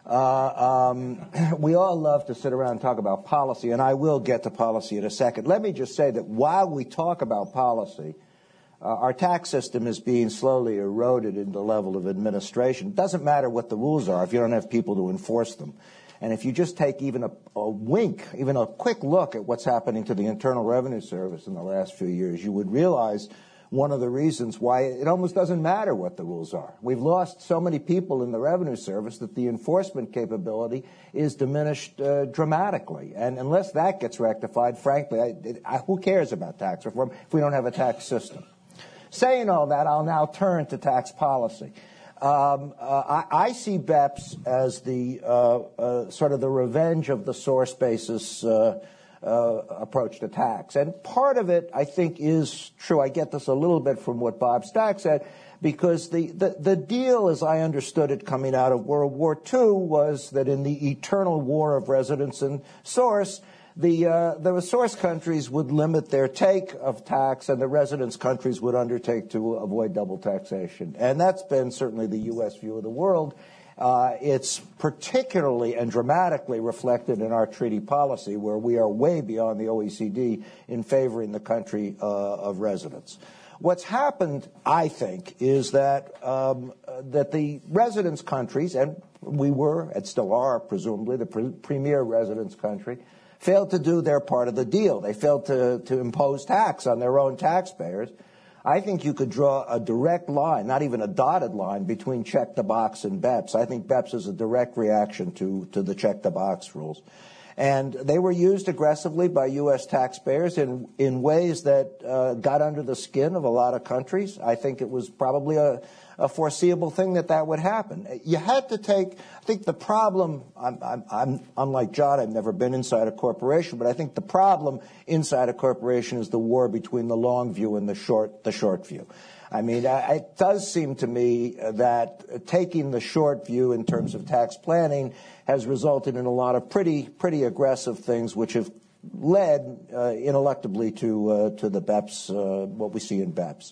Uh, um, we all love to sit around and talk about policy, and I will get to policy in a second. Let me just say that while we talk about policy, uh, our tax system is being slowly eroded in the level of administration. It doesn't matter what the rules are if you don't have people to enforce them. And if you just take even a, a wink, even a quick look at what's happening to the Internal Revenue Service in the last few years, you would realize one of the reasons why it almost doesn't matter what the rules are. We've lost so many people in the Revenue Service that the enforcement capability is diminished uh, dramatically. And unless that gets rectified, frankly, I, I, who cares about tax reform if we don't have a tax system? Saying all that, I'll now turn to tax policy. Um, uh, I, I see B E P S as the uh, uh, sort of the revenge of the source basis uh, Uh, approach to tax. And part of it, I think, is true. I get this a little bit from what Bob Stack said, because the, the, the deal, as I understood it coming out of World War Two, was that in the eternal war of residence and source, the, uh, the source countries would limit their take of tax, and the residence countries would undertake to avoid double taxation. And that's been certainly the U S view of the world. Uh, it's particularly and dramatically reflected in our treaty policy, where we are way beyond the O E C D in favoring the country uh, of residence. What's happened, I think, is that um, that the residence countries, and we were, and still are, presumably, the pre- premier residence country, failed to do their part of the deal. They failed to, to impose tax on their own taxpayers. I think you could draw a direct line, not even a dotted line, between check-the-box and B E P S. I think B E P S is a direct reaction to, to the check-the-box rules. And they were used aggressively by U S taxpayers in, in ways that uh, got under the skin of a lot of countries. I think it was probably a, a foreseeable thing that that would happen. You had to take, I think the problem, I'm, I'm, I'm unlike John, I've never been inside a corporation, but I think the problem inside a corporation is the war between the long view and the short, the short view. I mean, it does seem to me that taking the short view in terms of tax planning has resulted in a lot of pretty, pretty aggressive things, which have led uh, ineluctably to uh, to the B E P S, uh, what we see in B E P S.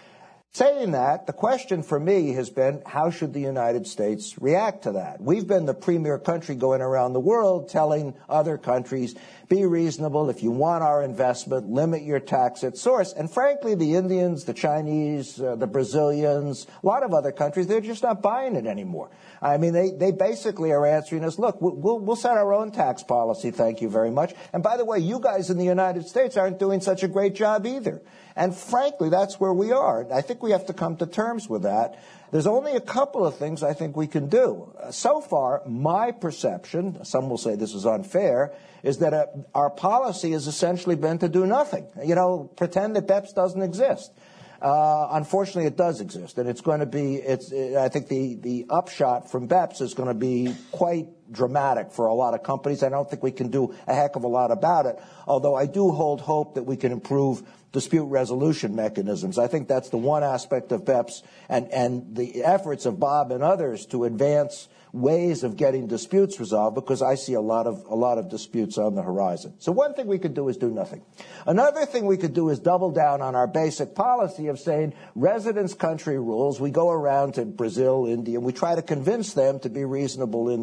Saying that, the question for me has been, how should the United States react to that? We've been the premier country going around the world telling other countries, be reasonable. If you want our investment, limit your tax at source. And frankly, the Indians, the Chinese, uh, the Brazilians, a lot of other countries, they're just not buying it anymore. I mean, they, they basically are answering us, look, we'll, we'll set our own tax policy, thank you very much. And by the way, you guys in the United States aren't doing such a great job either. And frankly, that's where we are. I think we have to come to terms with that. There's only a couple of things I think we can do. Uh, so far, my perception, some will say this is unfair, is that uh, our policy has essentially been to do nothing. You know, pretend that B E P S doesn't exist. Uh, unfortunately, it does exist, and it's going to be, it's, I think the, the upshot from B E P S is going to be quite dramatic for a lot of companies. I don't think we can do a heck of a lot about it, although I do hold hope that we can improve dispute resolution mechanisms. I think that's the one aspect of B E P S, and, and the efforts of Bob and others to advance ways of getting disputes resolved, because I see a lot of a lot of disputes on the horizon. So one thing we could do is do nothing. Another thing we could do is double down on our basic policy of saying residence country rules. We go around to Brazil, India, and we try to convince them to be reasonable in their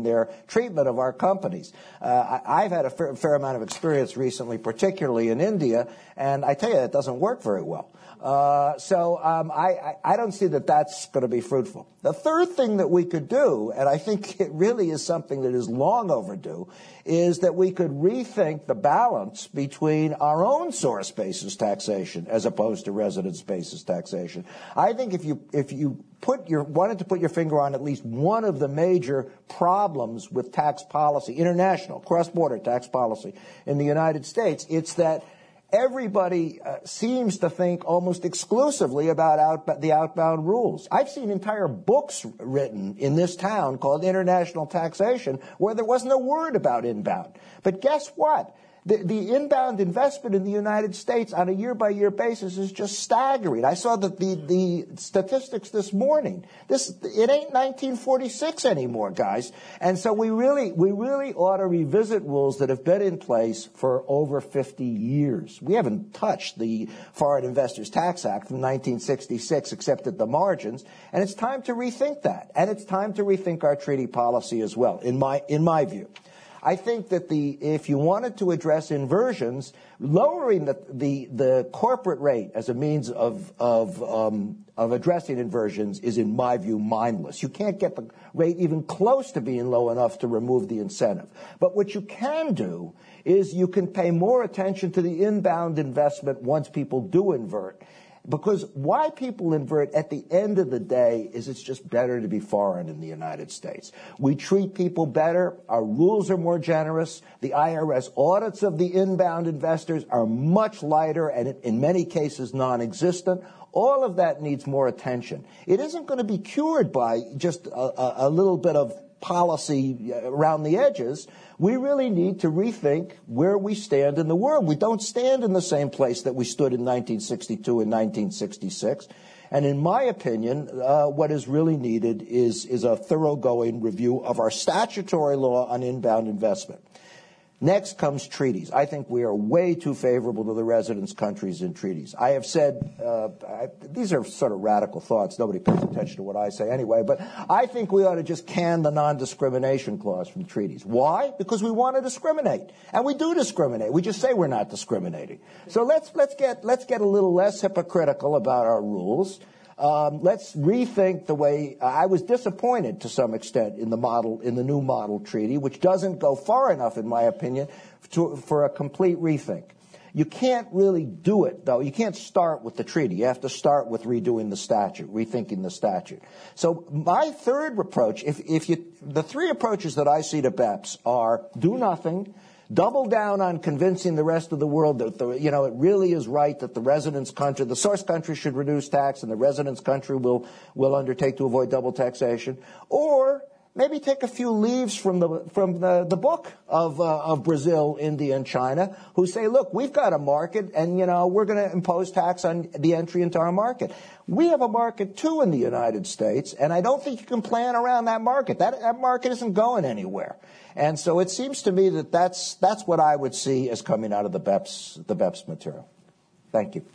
treatment of our companies. Uh, I, I've had a fair, fair amount of experience recently, particularly in India, and I tell you, it doesn't work very well. Uh, so um, I, I, I don't see that that's going to be fruitful. The third thing that we could do, and I think it really is something that is long overdue, is that we could rethink the balance between our own source basis taxation as opposed to residence basis taxation. I think if you if you put your wanted to put your finger on at least one of the major problems with tax policy, international cross-border tax policy in the United States, it's that everybody uh, seems to think almost exclusively about out, the outbound rules. I've seen entire books written in this town called International Taxation where there wasn't a word about inbound. But guess what? The, the inbound investment in the United States on a year-by-year basis is just staggering. I saw that the, the statistics this morning. This it ain't nineteen forty-six anymore, guys. And so we really we really ought to revisit rules that have been in place for over fifty years. We haven't touched the Foreign Investors Tax Act from nineteen sixty-six except at the margins, and it's time to rethink that. And it's time to rethink our treaty policy as well, in my in my view. I think that the if you wanted to address inversions, lowering the the, the corporate rate as a means of of um, of addressing inversions is, in my view, mindless. You can't get the rate even close to being low enough to remove the incentive. But what you can do is you can pay more attention to the inbound investment once people do invert. Because why people invert at the end of the day is it's just better to be foreign in the United States. We treat people better. Our rules are more generous. The I R S audits of the inbound investors are much lighter and in many cases non-existent. All of that needs more attention. It isn't going to be cured by just a, a, a little bit of policy around the edges. We really need to rethink where we stand in the world. We don't stand in the same place that we stood in nineteen sixty-two and nineteen sixty-six. And in my opinion, uh, what is really needed is, is a thoroughgoing review of our statutory law on inbound investment. Next comes treaties. I think we are way too favorable to the residence countries in treaties. I have said, uh, I, these are sort of radical thoughts. Nobody pays attention to what I say anyway, but I think we ought to just can the non-discrimination clause from treaties. Why? Because we want to discriminate. And we do discriminate. We just say we're not discriminating. So let's, let's get, let's get a little less hypocritical about our rules. Um, let's rethink the way uh, I was disappointed to some extent in the model, in the new model treaty, which doesn't go far enough, in my opinion, to, for a complete rethink. You can't really do it, though. You can't start with the treaty. You have to start with redoing the statute, rethinking the statute. So my third approach, if, if you, the three approaches that I see to BEPS are do nothing, double down on convincing the rest of the world that the, you know it really is right that the residence country, the source country should reduce tax, and the residence country will will undertake to avoid double taxation, or maybe take a few leaves from the from the, the book of uh, of Brazil, India, and China, who say, look, we've got a market, and you know we're going to impose tax on the entry into our market. We have a market too in the United States, and I don't think you can plan around that market. That that market isn't going anywhere. And so it seems to me that that's, that's what I would see as coming out of the BEPS, the BEPS material. Thank you.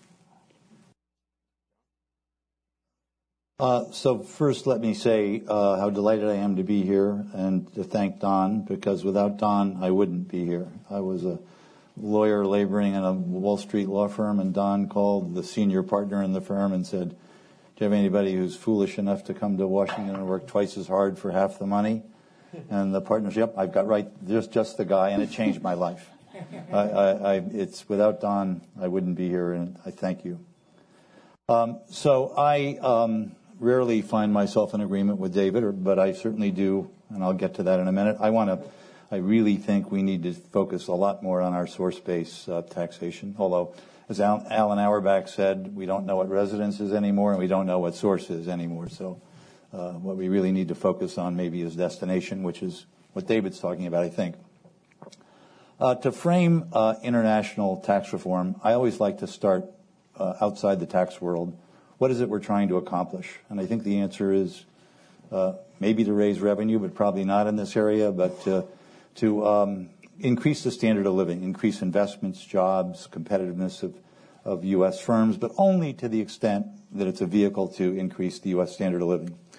Uh, so first, let me say uh, how delighted I am to be here and to thank Don, because without Don, I wouldn't be here. I was a lawyer laboring in a Wall Street law firm, and Don called the senior partner in the firm and said, do you have anybody who's foolish enough to come to Washington and work twice as hard for half the money? And the partners, yep, I've got right, just just the guy, and it changed my life. I, I, I, it's without Don, I wouldn't be here, and I thank you. Um, so I um, rarely find myself in agreement with David, or, but I certainly do, and I'll get to that in a minute. I want to, I really think we need to focus a lot more on our source-based uh, taxation. Although, as Al, Alan Auerbach said, we don't know what residence is anymore, and we don't know what source is anymore. So. Uh, what we really need to focus on maybe is destination, which is what David's talking about, I think. Uh, to frame uh, international tax reform, I always like to start uh, outside the tax world. What is it we're trying to accomplish? And I think the answer is uh, maybe to raise revenue, but probably not in this area, but to, to um, increase the standard of living, increase investments, jobs, competitiveness of, of U S firms, but only to the extent that it's a vehicle to increase the U S standard of living.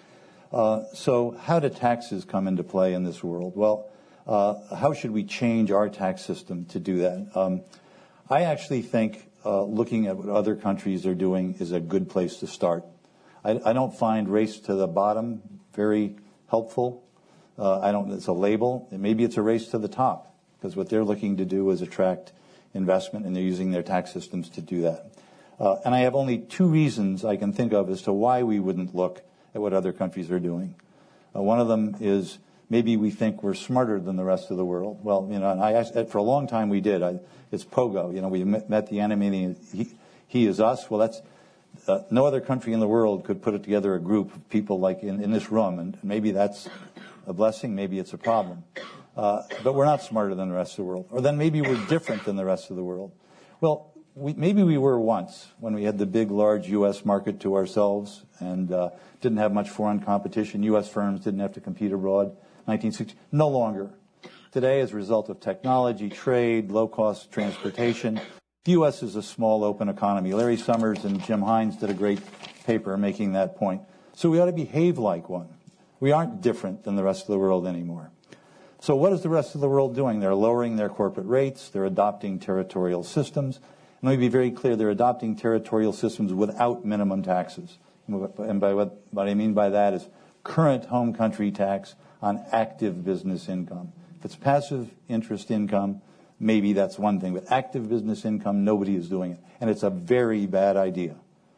Uh, so how do taxes come into play in this world? Well, uh, how should we change our tax system to do that? Um, I actually think uh, looking at what other countries are doing is a good place to start. I, I don't find race to the bottom very helpful. Uh, I don't. It's a label. Maybe it's a race to the top, because what they're looking to do is attract investment, and they're using their tax systems to do that. Uh, and I have only two reasons I can think of as to why we wouldn't look at what other countries are doing. Uh, one of them is maybe we think we're smarter than the rest of the world. Well, you know, and I asked, for a long time we did. I, it's POGO. You know, we met, met the enemy, and he, he is us. Well, that's uh, no other country in the world could put it together a group of people like in, in this room, and maybe that's a blessing, maybe it's a problem. Uh, but we're not smarter than the rest of the world. Or then maybe we're different than the rest of the world. Well, we, maybe we were once when we had the big, large U S market to ourselves and uh, didn't have much foreign competition. U S firms didn't have to compete abroad. nineteen sixty, no longer. Today, as a result of technology, trade, low-cost transportation, the U S is a small, open economy. Larry Summers and Jim Hines did a great paper making that point. So we ought to behave like one. We aren't different than the rest of the world anymore. So what is the rest of the world doing? They're lowering their corporate rates. They're adopting territorial systems. And let me be very clear, they're adopting territorial systems without minimum taxes. And by what, what I mean by that is current home country tax on active business income. If it's passive interest income, maybe that's one thing. But active business income, nobody is doing it. And it's a very bad idea.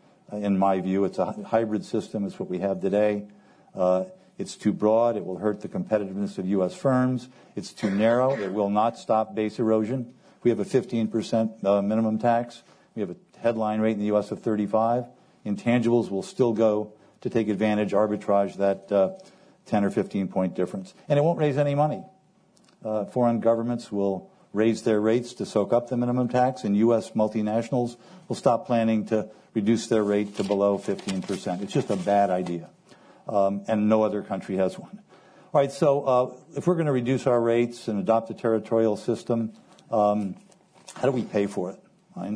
In my view, it's a hybrid system. It's what we have today. Uh, It's too broad. It will hurt the competitiveness of U S firms. It's too narrow. It will not stop base erosion. We have a fifteen percent uh, minimum tax. We have a headline rate in the U S of thirty-five. Intangibles will still go to take advantage, arbitrage that uh, ten or fifteen point difference. And it won't raise any money. Uh, foreign governments will raise their rates to soak up the minimum tax, and U S multinationals will stop planning to reduce their rate to below fifteen percent. It's just a bad idea. Um, and no other country has one. All right, so uh, if we're going to reduce our rates and adopt a territorial system, um, how do we pay for it?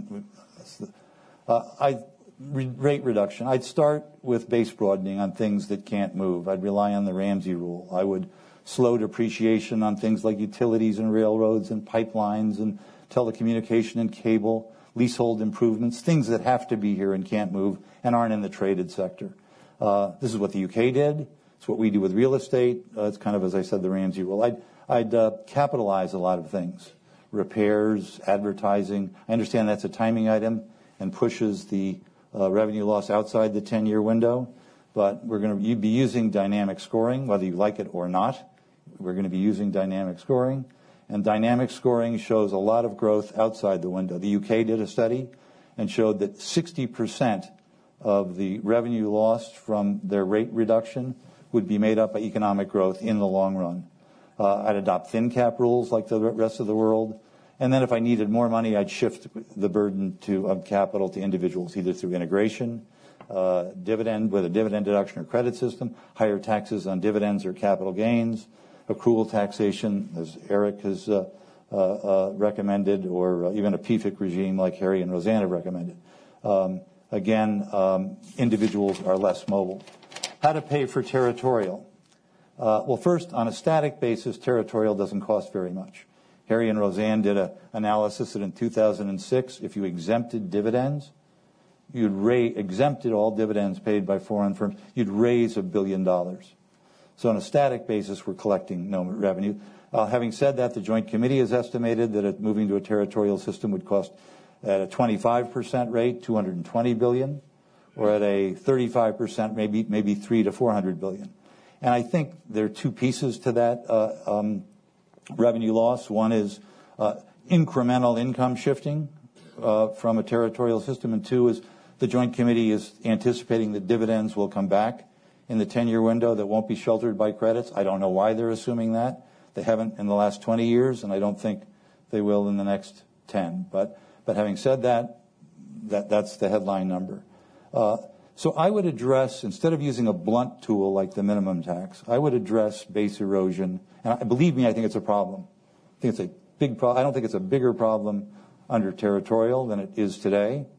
Uh, I, re- rate reduction. I'd start with base broadening on things that can't move. I'd rely on the Ramsey rule. I would slow depreciation on things like utilities and railroads and pipelines and telecommunication and cable, leasehold improvements, things that have to be here and can't move and aren't in the traded sector. Uh, this is what the U K did. It's what we do with real estate. Uh, it's kind of, as I said, the Ramsey rule. I'd, I'd uh, capitalize a lot of things, repairs, advertising. I understand that's a timing item and pushes the uh, revenue loss outside the ten-year window, but we're going to be using dynamic scoring, whether you like it or not. We're going to be using dynamic scoring, and dynamic scoring shows a lot of growth outside the window. The U K did a study and showed that sixty percent of the revenue lost from their rate reduction would be made up by economic growth in the long run. Uh, I'd adopt thin cap rules like the rest of the world. And then if I needed more money, I'd shift the burden to, of capital to individuals, either through integration, uh, dividend with a dividend deduction or credit system, higher taxes on dividends or capital gains, accrual taxation, as Eric has uh, uh, uh, recommended, or uh, even a P F I C regime like Harry and Roseanne have recommended. Um, Again, um, individuals are less mobile. How to pay for territorial? Uh, well, first, on a static basis, territorial doesn't cost very much. Harry and Roseanne did an analysis that in two thousand six, if you exempted dividends, you'd ra- exempted all dividends paid by foreign firms, you'd raise a billion dollars. So on a static basis, we're collecting no revenue. Uh, having said that, the Joint Committee has estimated that it, moving to a territorial system would cost at a twenty-five percent rate, two hundred twenty billion dollars, or at a thirty-five percent, maybe maybe three to four hundred billion dollars. And I think there are two pieces to that uh, um, revenue loss. One is uh, incremental income shifting uh, from a territorial system, and two is the Joint Committee is anticipating that dividends will come back in the ten-year window that won't be sheltered by credits. I don't know why they're assuming that. They haven't in the last twenty years, and I don't think they will in the next ten. But But having said that, that that's the headline number. Uh, so I would address, instead of using a blunt tool like the minimum tax, I would address base erosion. And I, believe me, I think it's a problem. I think it's a big problem. I don't think it's a bigger problem under territorial than it is today.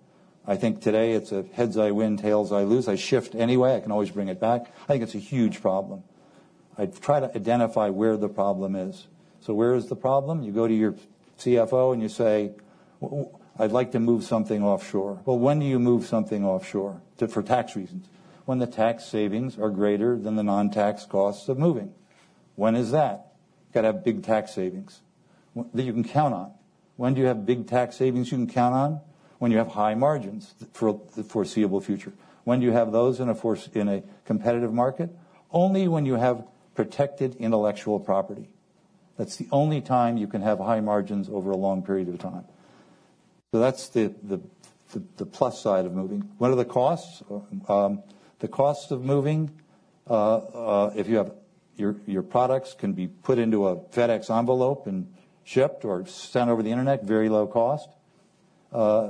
I think today it's a heads I win, tails I lose. I shift anyway. I can always bring it back. I think it's a huge problem. I try to identify where the problem is. So where is the problem? You go to your C F O and you say, I'd like to move something offshore. Well, when do you move something offshore? To, for tax reasons. When the tax savings are greater than the non-tax costs of moving. When is that? You've got to have big tax savings that you can count on. When do you have big tax savings you can count on? When you have high margins for the foreseeable future. When do you have those in a, force, in a competitive market? Only when you have protected intellectual property. That's the only time you can have high margins over a long period of time. So that's the, the, the, the plus side of moving. What are the costs? Um, the costs of moving, uh, uh, if you have your, your products can be put into a FedEx envelope and shipped or sent over the internet, very low cost. Uh,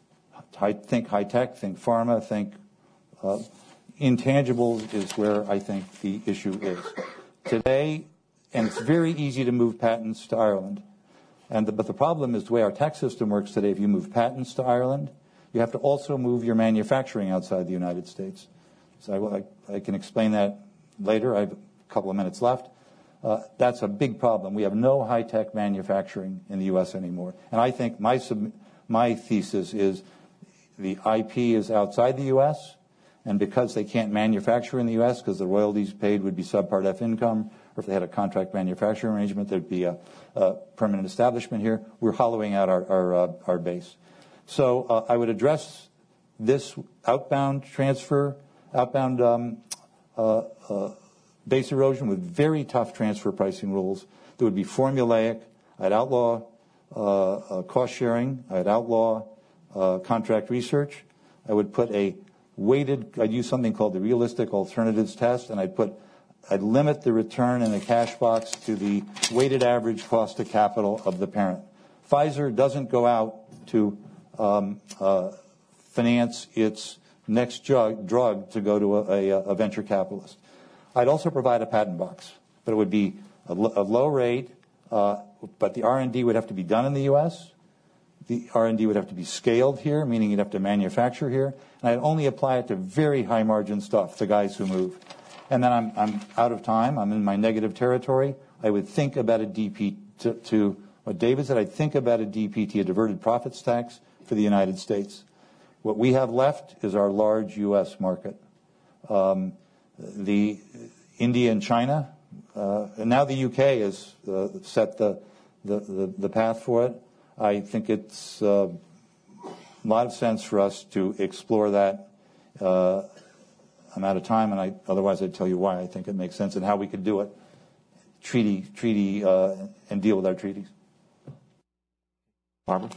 I think high tech, think pharma, think uh, intangibles is where I think the issue is. Today, and it's very easy to move patents to Ireland. And the, but the problem is the way our tax system works today, if you move patents to Ireland, you have to also move your manufacturing outside the United States. So I, I, I can explain that later. I have a couple of minutes left. Uh, that's a big problem. We have no high-tech manufacturing in the U S anymore. And I think my, sub, my thesis is the I P is outside the U S, and because they can't manufacture in the U S because the royalties paid would be Subpart F income, or if they had a contract manufacturing arrangement, there'd be a, a permanent establishment here. We're hollowing out our, our, uh, our base. So uh, I would address this outbound transfer, outbound um, uh, uh, base erosion with very tough transfer pricing rules that would be formulaic. I'd outlaw uh, uh, cost sharing. I'd outlaw uh, contract research. I would put a weighted, I'd use something called the realistic alternatives test, and I'd put, I'd limit the return in the cash box to the weighted average cost of capital of the parent. Pfizer doesn't go out to um, uh, finance its next drug, drug to go to a, a, a venture capitalist. I'd also provide a patent box, but it would be a, a low rate, uh, but the R and D would have to be done in the U S. The R and D would have to be scaled here, meaning you'd have to manufacture here. And I'd only apply it to very high margin stuff, the guys who move. And then I'm, I'm out of time. I'm in my negative territory. I would think about a D P to, to what David said, I'd think about a D P T, a diverted profits tax for the United States. What we have left is our large U S market. Um, the India and China, uh, and now the U K has uh, set the, the, the, the path for it. I think it's uh, a lot of sense for us to explore that. Uh, I'm out of time, and I, otherwise I'd tell you why I think it makes sense and how we could do it, treaty, treaty, uh, and deal with our treaties. Barbara?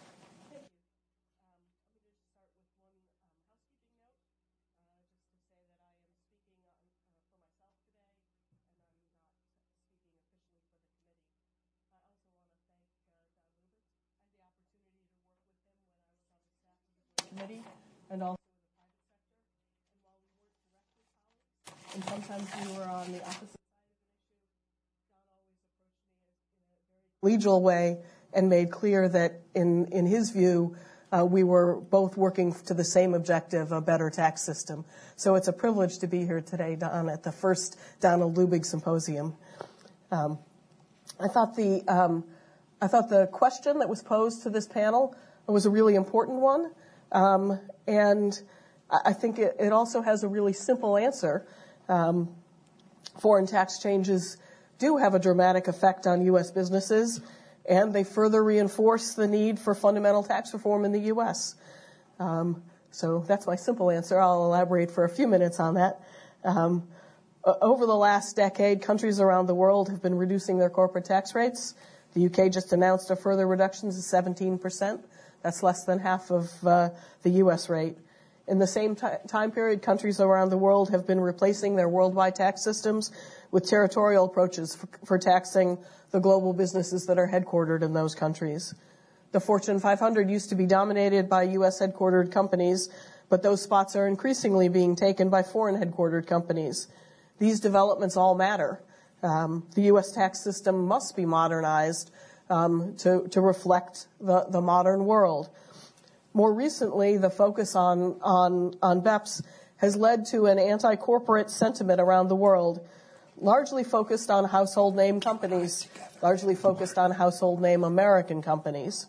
Committee and also the private sector. And while we worked directly with colleagues, and sometimes we were on the opposite side of an issue, John always approached me in a very collegial way and made clear that in, in his view, uh, we were both working to the same objective, a better tax system. So it's a privilege to be here today, Don, at the first Donald Lubig Symposium. Um, I thought the um, I thought the question that was posed to this panel was a really important one. Um, and I think it, it also has a really simple answer. Um, foreign tax changes do have a dramatic effect on U S businesses, and they further reinforce the need for fundamental tax reform in the U S. Um, so that's my simple answer. I'll elaborate for a few minutes on that. Um, over the last decade, countries around the world have been reducing their corporate tax rates. The U K just announced a further reduction to seventeen percent. That's less than half of uh, the U S rate. In the same t- time period, countries around the world have been replacing their worldwide tax systems with territorial approaches for, for taxing the global businesses that are headquartered in those countries. The Fortune five hundred used to be dominated by U S headquartered companies, but those spots are increasingly being taken by foreign headquartered companies. These developments all matter. Um, the U S tax system must be modernized Um, to, to reflect the, the modern world. More recently, the focus on, on, on B E P S has led to an anti-corporate sentiment around the world, largely focused on household name companies, largely focused on household name American companies.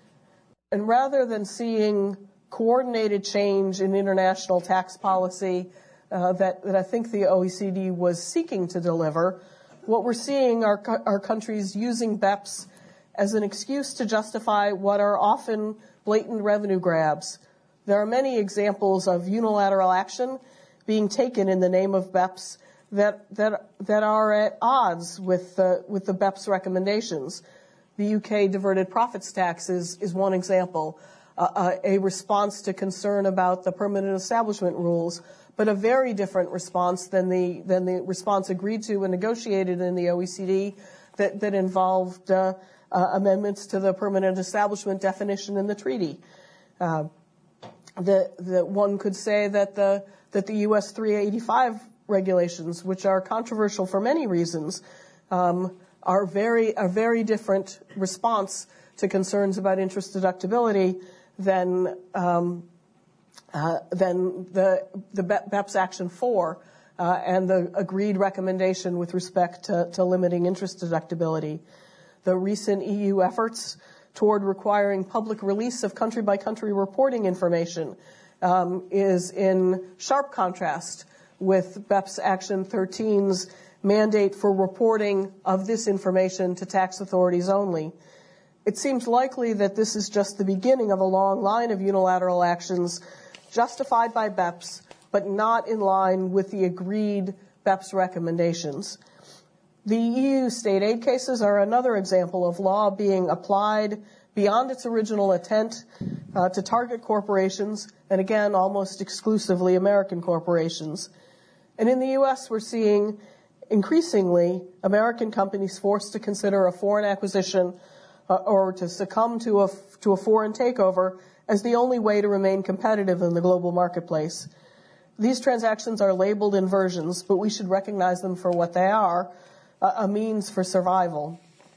And rather than seeing coordinated change in international tax policy uh, that, that I think the O E C D was seeking to deliver, what we're seeing are, are countries using B E P S as an excuse to justify what are often blatant revenue grabs. There are many examples of unilateral action being taken in the name of B E P S that that that are at odds with the with the B E P S recommendations. The U K diverted profits tax is, is one example, uh, a response to concern about the permanent establishment rules, but a very different response than the than the response agreed to and negotiated in the O E C D that that involved uh, uh, amendments to the permanent establishment definition in the treaty. Uh, the the one could say that the that the U S three eighty-five regulations, which are controversial for many reasons, um, are very a very different response to concerns about interest deductibility than um, uh, than the the B E P S Action four uh, and the agreed recommendation with respect to, to limiting interest deductibility. The recent E U efforts toward requiring public release of country-by-country reporting information um, is in sharp contrast with B E P S Action thirteen's mandate for reporting of this information to tax authorities only. It seems likely that this is just the beginning of a long line of unilateral actions justified by B E P S, but not in line with the agreed B E P S recommendations. The E U state aid cases are another example of law being applied beyond its original intent uh, to target corporations, and again, almost exclusively American corporations. And in the U S, we're seeing increasingly American companies forced to consider a foreign acquisition uh, or to succumb to a, to a foreign takeover as the only way to remain competitive in the global marketplace. These transactions are labeled inversions, but we should recognize them for what they are, a means for survival.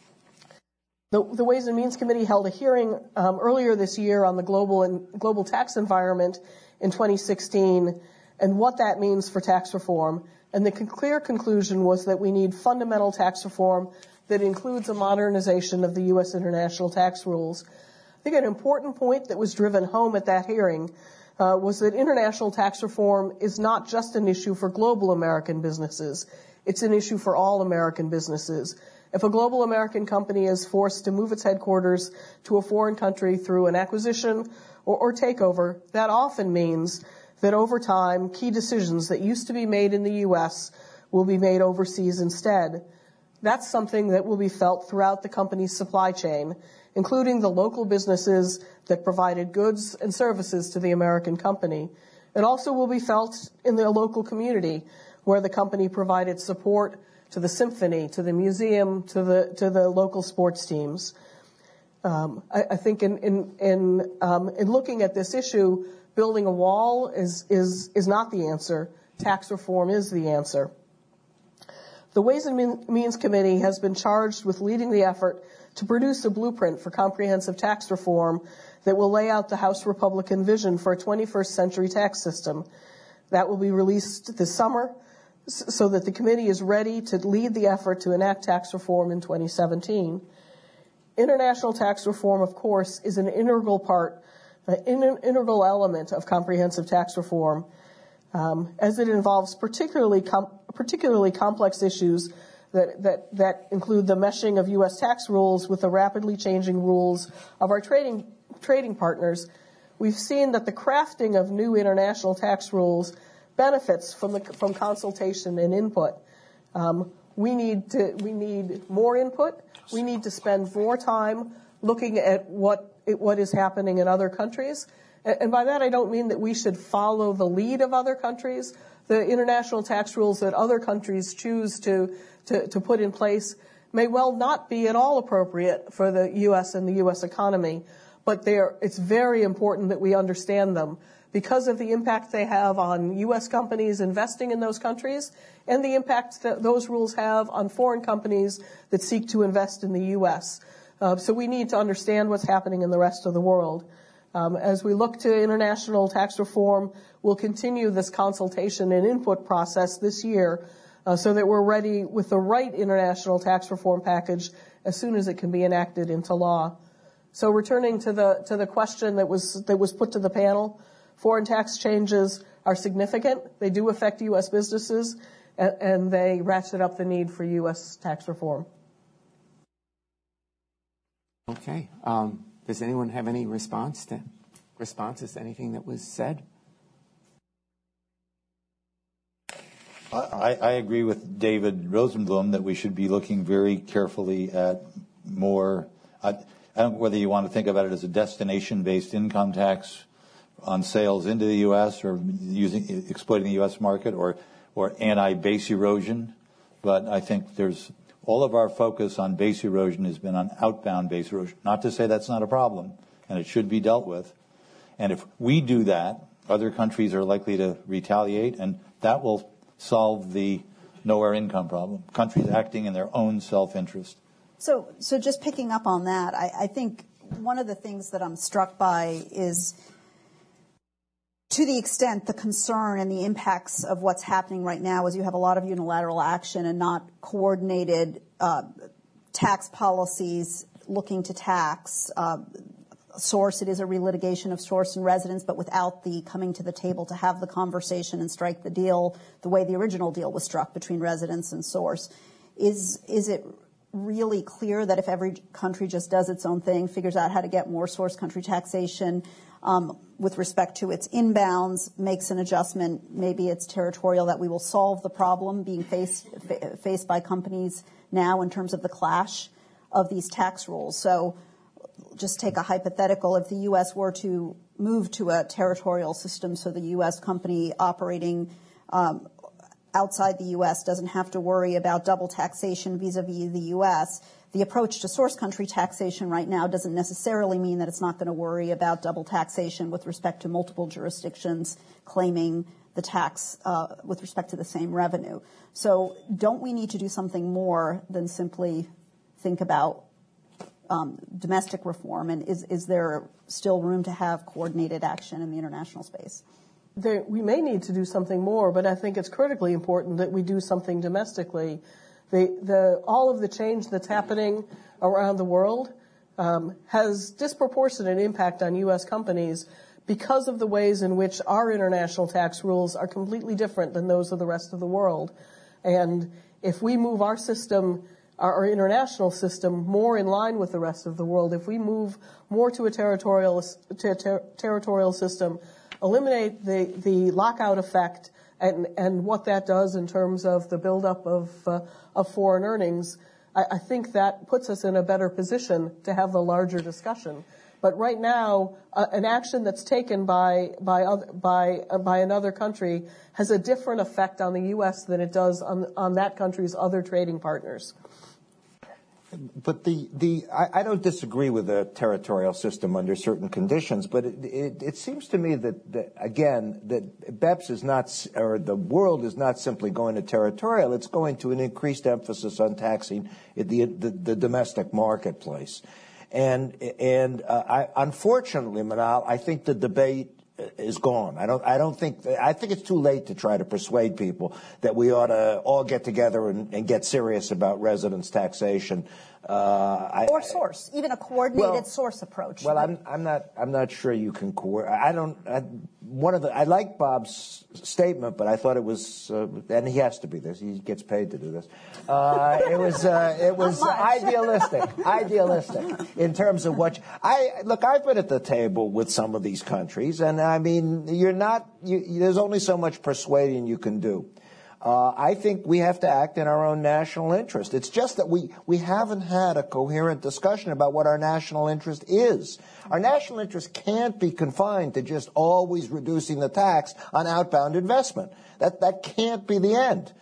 The, the Ways and Means Committee held a hearing um, earlier this year on the global and global tax environment in twenty sixteen and what that means for tax reform. And the con- clear conclusion was that we need fundamental tax reform that includes a modernization of the U S international tax rules. I think an important point that was driven home at that hearing uh, was that international tax reform is not just an issue for global American businesses. It's an issue for all American businesses. If a global American company is forced to move its headquarters to a foreign country through an acquisition or, or takeover, that often means that over time, key decisions that used to be made in the U S will be made overseas instead. That's something that will be felt throughout the company's supply chain, including the local businesses that provided goods and services to the American company. It also will be felt in the local community, where the company provided support to the symphony, to the museum, to the to the local sports teams. Um, I, I think in in in, um, in looking at this issue, building a wall is is is not the answer. Tax reform is the answer. The Ways and Means Committee has been charged with leading the effort to produce a blueprint for comprehensive tax reform that will lay out the House Republican vision for a twenty-first century tax system. That will be released this summer, so that the committee is ready to lead the effort to enact tax reform in twenty seventeen. International tax reform, of course, is an integral part, an integral element of comprehensive tax reform, um, as it involves particularly com- particularly complex issues that, that, that include the meshing of U S tax rules with the rapidly changing rules of our trading trading partners. We've seen that the crafting of new international tax rules benefits from the from consultation and input. Um, we need to we need more input. We need to spend more time looking at what it, what is happening in other countries. And, and by that I don't mean that we should follow the lead of other countries. The international tax rules that other countries choose to to, to put in place may well not be at all appropriate for the U S and the U S economy, but they're, it's very important that we understand them, because of the impact they have on U S companies investing in those countries and the impact that those rules have on foreign companies that seek to invest in the U S. Uh, so we need to understand what's happening in the rest of the world. Um, as we look to international tax reform, we'll continue this consultation and input process this year uh, so that we're ready with the right international tax reform package as soon as it can be enacted into law. So returning to the to the question that was that was put to the panel, foreign tax changes are significant. They do affect U S businesses, and, and they ratchet up the need for U S tax reform. Okay. Um, does anyone have any response to responses to anything that was said? I, I agree with David Rosenblum that we should be looking very carefully at more. I, I don't know whether you want to think about it as a destination-based income tax on sales into the U S or using exploiting the U S market, or or anti-base erosion. But I think there's all of our focus on base erosion has been on outbound base erosion. Not to say that's not a problem, and it should be dealt with. And if we do that, other countries are likely to retaliate, and that will solve the nowhere income problem. Countries acting in their own self-interest. So, so just picking up on that, I, I think one of the things that I'm struck by is, to the extent the concern and the impacts of what's happening right now is you have a lot of unilateral action and not coordinated uh, tax policies looking to tax. Uh, source, it is a relitigation of source and residence, but without the coming to the table to have the conversation and strike the deal the way the original deal was struck between residence and source. Is, is it really clear that if every country just does its own thing, figures out how to get more source country taxation, Um, with respect to its inbounds, makes an adjustment, maybe it's territorial, that we will solve the problem being faced fa- faced by companies now in terms of the clash of these tax rules? So just take a hypothetical. If the U S were to move to a territorial system so the U S company operating um, outside the U S doesn't have to worry about double taxation vis-a-vis the U S, the approach to source country taxation right now doesn't necessarily mean that it's not going to worry about double taxation with respect to multiple jurisdictions claiming the tax uh, with respect to the same revenue. So don't we need to do something more than simply think about um, domestic reform? And is, is there still room to have coordinated action in the international space? There, we may need to do something more, but I think it's critically important that we do something domestically. The, the, all of the change that's happening around the world um, has disproportionate impact on U S companies because of the ways in which our international tax rules are completely different than those of the rest of the world. And if we move our system, our, our international system, more in line with the rest of the world, if we move more to a territorial, ter- ter- territorial system, eliminate the, the lockout effect and, and what that does in terms of the buildup of, uh, of foreign earnings, I, I think that puts us in a better position to have the larger discussion. But right now, uh, an action that's taken by by other, by uh, by another country has a different effect on the U S than it does on on that country's other trading partners. But the, the I, I don't disagree with the territorial system under certain conditions, but it, it, it seems to me that, that, again, that BEPS is not, or the world is not simply going to territorial, it's going to an increased emphasis on taxing the, the, the domestic marketplace. And, and uh, I, unfortunately, Manal, I think the debate is gone. I don't, I don't think, I think it's too late to try to persuade people that we ought to all get together and, and get serious about residence taxation. Uh, I, or source, even a coordinated well, source approach. Well, I'm, I'm not, I'm not sure you can coordinate. I don't, I, one of the, I like Bob's statement, but I thought it was, uh, and he has to be this, he gets paid to do this. Uh, it was, uh, it was idealistic, idealistic in terms of what, you, I, look, I've been at the table with some of these countries, and I mean, you're not, you, there's only so much persuading you can do. Uh, I think we have to act in our own national interest. It's just that we, we haven't had a coherent discussion about what our national interest is. Our national interest can't be confined to just always reducing the tax on outbound investment. That, that can't be the end.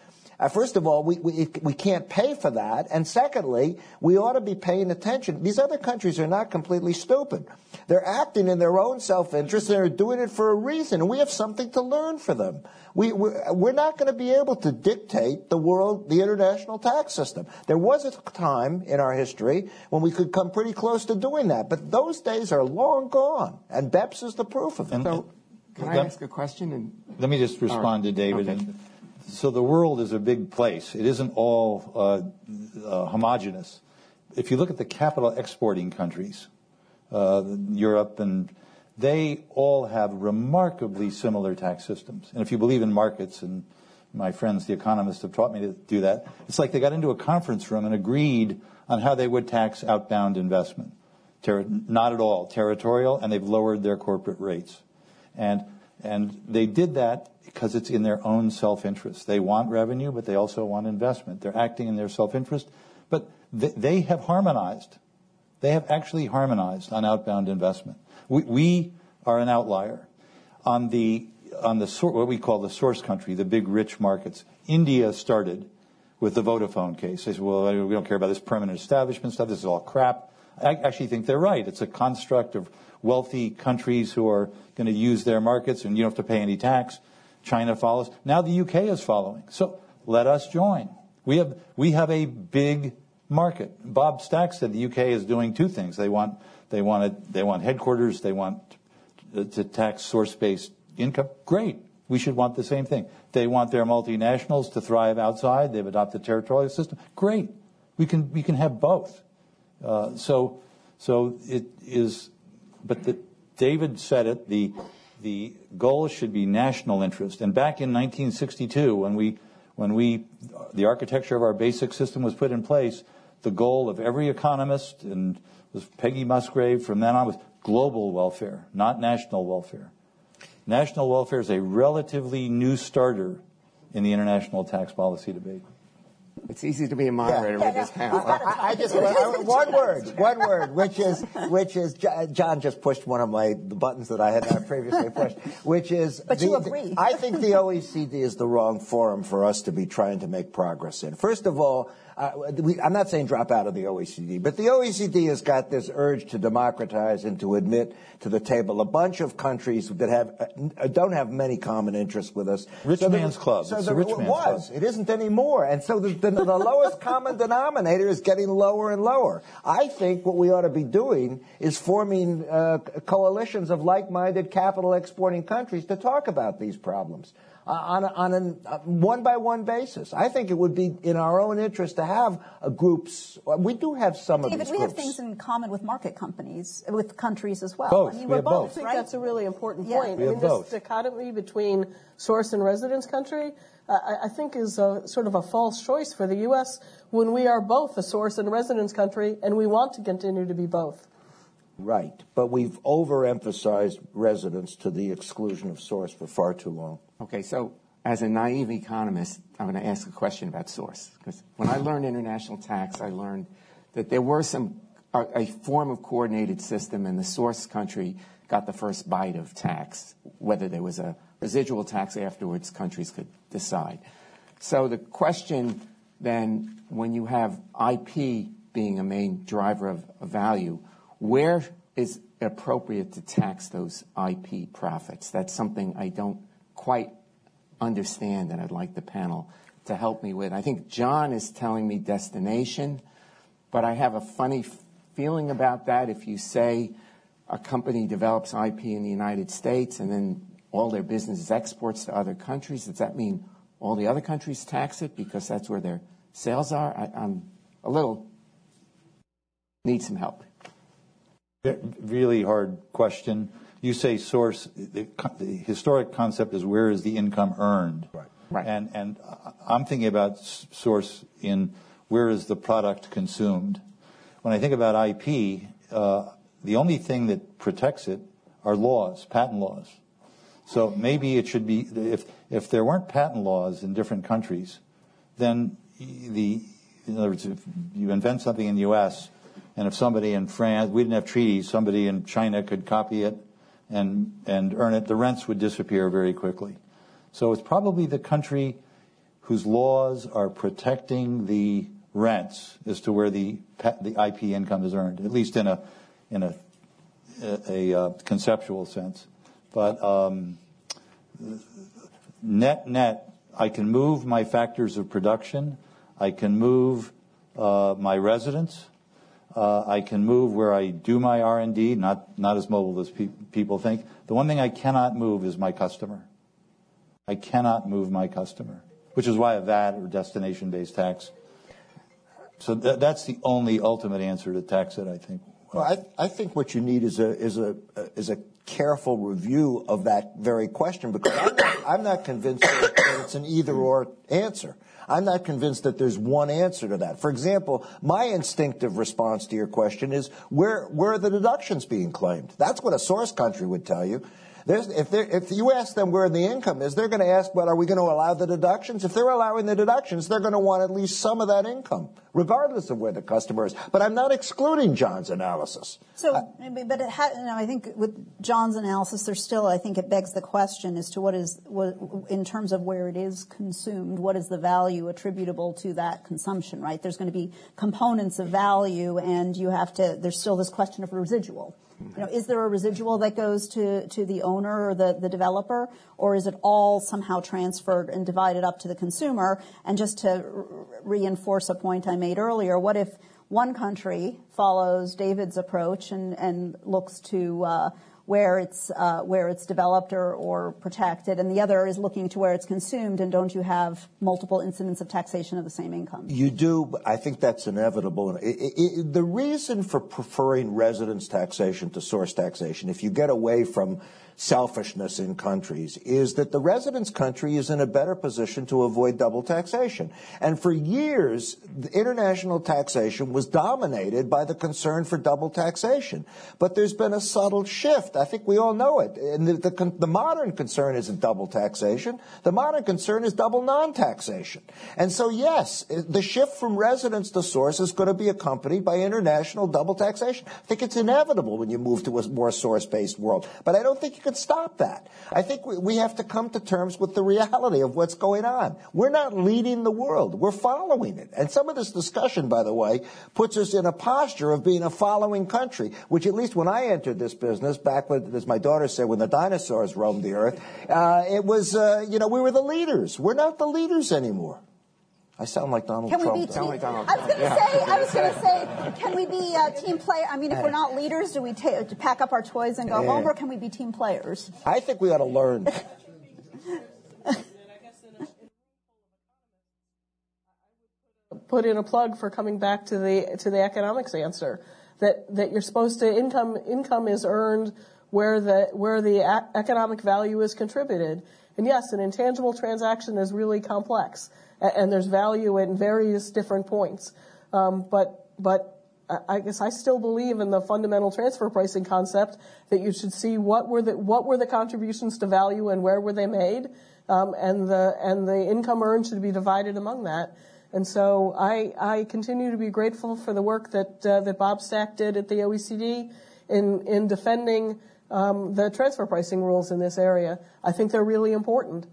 Uh, first of all, we, we we can't pay for that, and secondly, we ought to be paying attention. These other countries are not completely stupid. They're acting in their own self-interest. They're doing it for a reason, and we have something to learn from them. We, we're, we're not going to be able to dictate the world, the international tax system. There was a time in our history when we could come pretty close to doing that, but those days are long gone, and BEPS is the proof of it. So, can I ask a question? And, let me just respond right. to David. Okay. So the world is a big place. It isn't all uh, uh, homogenous. If you look at the capital exporting countries, uh, Europe, and they all have remarkably similar tax systems. And if you believe in markets, and my friends, the economists, have taught me to do that, it's like they got into a conference room and agreed on how they would tax outbound investment. Ter- not at all territorial, and they've lowered their corporate rates. And and they did that because it's in their own self-interest. They want revenue, but they also want investment. They're acting in their self-interest, but th- they have harmonized. They have actually harmonized on outbound investment. We, we are an outlier. On the on the what we call the source country, the big rich markets, India started with the Vodafone case. They said, well, we don't care about this permanent establishment stuff. This is all crap. I actually think they're right. It's a construct of wealthy countries who are going to use their markets, and you don't have to pay any tax. China follows. Now the U K is following. So let us join. We have we have a big market. Bob Stack said the U K is doing two things. They want they want it, they want headquarters. They want to, to tax source-based income. Great. We should want the same thing. They want their multinationals to thrive outside. They've adopted a territorial system. Great. We can we can have both. Uh, so so it is. But the, David said it. The the goal should be national interest. And back in nineteen sixty-two, when we when we the architecture of our basic system was put in place, the goal of every economist, and was Peggy Musgrave from then on, was global welfare, not national welfare. National welfare is a relatively new starter in the international tax policy debate. It's easy to be a moderator yeah, with yeah, this panel. I, I just I, one word, one word, which is which is John just pushed one of my the buttons that I had not previously pushed, which is. But the, you agree. I think the O E C D is the wrong forum for us to be trying to make progress in. First of all, uh, we, I'm not saying drop out of the O E C D, but the O E C D has got this urge to democratize and to admit to the table a bunch of countries that have uh, don't have many common interests with us. Rich so man's the, club. So it's the, a rich it man's was. club. It isn't anymore, and so the, the, the lowest common denominator is getting lower and lower. I think what we ought to be doing is forming uh, coalitions of like-minded capital exporting countries to talk about these problems uh, on a, on a uh, one-by-one basis. I think it would be in our own interest to have uh, groups. We do have some David, of these we groups. have things in common with market companies, with countries as well. Both. I mean, We we're have both, both. I think right? that's a really important Yeah. point. We I have mean, this both. dichotomy between source and residence country, uh, I, I think is a, sort of a false choice for the U S when we are both a source and residence country, and we want to continue to be both. Right, but we've overemphasized residence to the exclusion of source for far too long. Okay, so as a naive economist, I'm going to ask a question about source. Because when I learned international tax, I learned that there were some a, a form of coordinated system, and the source country got the first bite of tax. Whether there was a residual tax afterwards, countries could decide. So the question then, when you have I P being a main driver of, of value, where is it appropriate to tax those I P profits? That's something I don't quite understand, and I'd like the panel to help me with. I think John is telling me destination, but I have a funny feeling about that. If you say a company develops I P in the United States and then all their business is exports to other countries, does that mean all the other countries tax it because that's where their sales are? I, I'm a little, need some help. Really hard question. You say source. The, the historic concept is where is the income earned? Right. Right. And and I'm thinking about source in where is the product consumed. When I think about I P, uh, the only thing that protects it are laws, patent laws. So maybe it should be, if if there weren't patent laws in different countries, then the in other words, if you invent something in the U S and if somebody in France, we didn't have treaties, somebody in China could copy it and and earn it, the rents would disappear very quickly. So it's probably the country whose laws are protecting the rents as to where the the I P income is earned, at least in a in a a, a uh, conceptual sense. But um, net net, I can move my factors of production. I can move uh, my residence. Uh, I can move where I do my R and D, not not as mobile as pe- people think. The one thing I cannot move is my customer. I cannot move my customer, which is why a V A T or destination-based tax. So th- that's the only ultimate answer to tax it, I think. Well, I, I think what you need is a is a is a careful review of that very question, because I'm not, I'm not convinced that it's an either-or answer. I'm not convinced that there's one answer to that. For example, my instinctive response to your question is, where where are the deductions being claimed? That's what a source country would tell you. There's, if, if you ask them where the income is, they're going to ask, well, are we going to allow the deductions? If they're allowing the deductions, they're going to want at least some of that income, regardless of where the customer is. But I'm not excluding John's analysis. So, I, but it ha- you know, I think with John's analysis, there's still, I think it begs the question as to what is, what, in terms of where it is consumed, what is the value attributable to that consumption, right? There's going to be components of value, and you have to, there's still this question of residual. You know, is there a residual that goes to, to the owner or the, the developer, or is it all somehow transferred and divided up to the consumer? And just to r- reinforce a point I made earlier, what if one country follows David's approach and, and looks to uh, where it's uh, where it's developed or, or protected, and the other is looking to where it's consumed, and don't you have multiple incidents of taxation of the same income? You do, but I think that's inevitable. It, it, it, the reason for preferring residence taxation to source taxation, if you get away from selfishness in countries, is that the residence country is in a better position to avoid double taxation. And for years, the international taxation was dominated by the concern for double taxation. But there's been a subtle shift. I think we all know it. And the, the, the modern concern isn't double taxation. The modern concern is double non-taxation. And so, yes, the shift from residence to source is going to be accompanied by international double taxation. I think it's inevitable when you move to a more source-based world. But I don't think you can stop that. I think we, we have to come to terms with the reality of what's going on. We're not leading the world. We're following it. And some of this discussion, by the way, puts us in a posture of being a following country, which at least when I entered this business, back when, as my daughter said, when the dinosaurs roamed the earth, uh, it was, uh, you know, we were the leaders. We're not the leaders anymore. I sound like Donald can Trump. We be team, like Donald I was going to yeah. say, I was going to say, can we be uh, team player? I mean, if we're not leaders, do we ta- pack up our toys and go yeah. home, or can we be team players? I think we ought to learn. Put in a plug for coming back to the to the economics answer, that that you're supposed to income income is earned where the where the a- economic value is contributed. And yes, an intangible transaction is really complex, and there's value in various different points. Um, but but I guess I still believe in the fundamental transfer pricing concept that you should see what were the what were the contributions to value and where were they made, um, and the and the income earned should be divided among that. And so I I continue to be grateful for the work that uh, that Bob Stack did at the O E C D in in defending Um, the transfer pricing rules in this area. I think they're really important.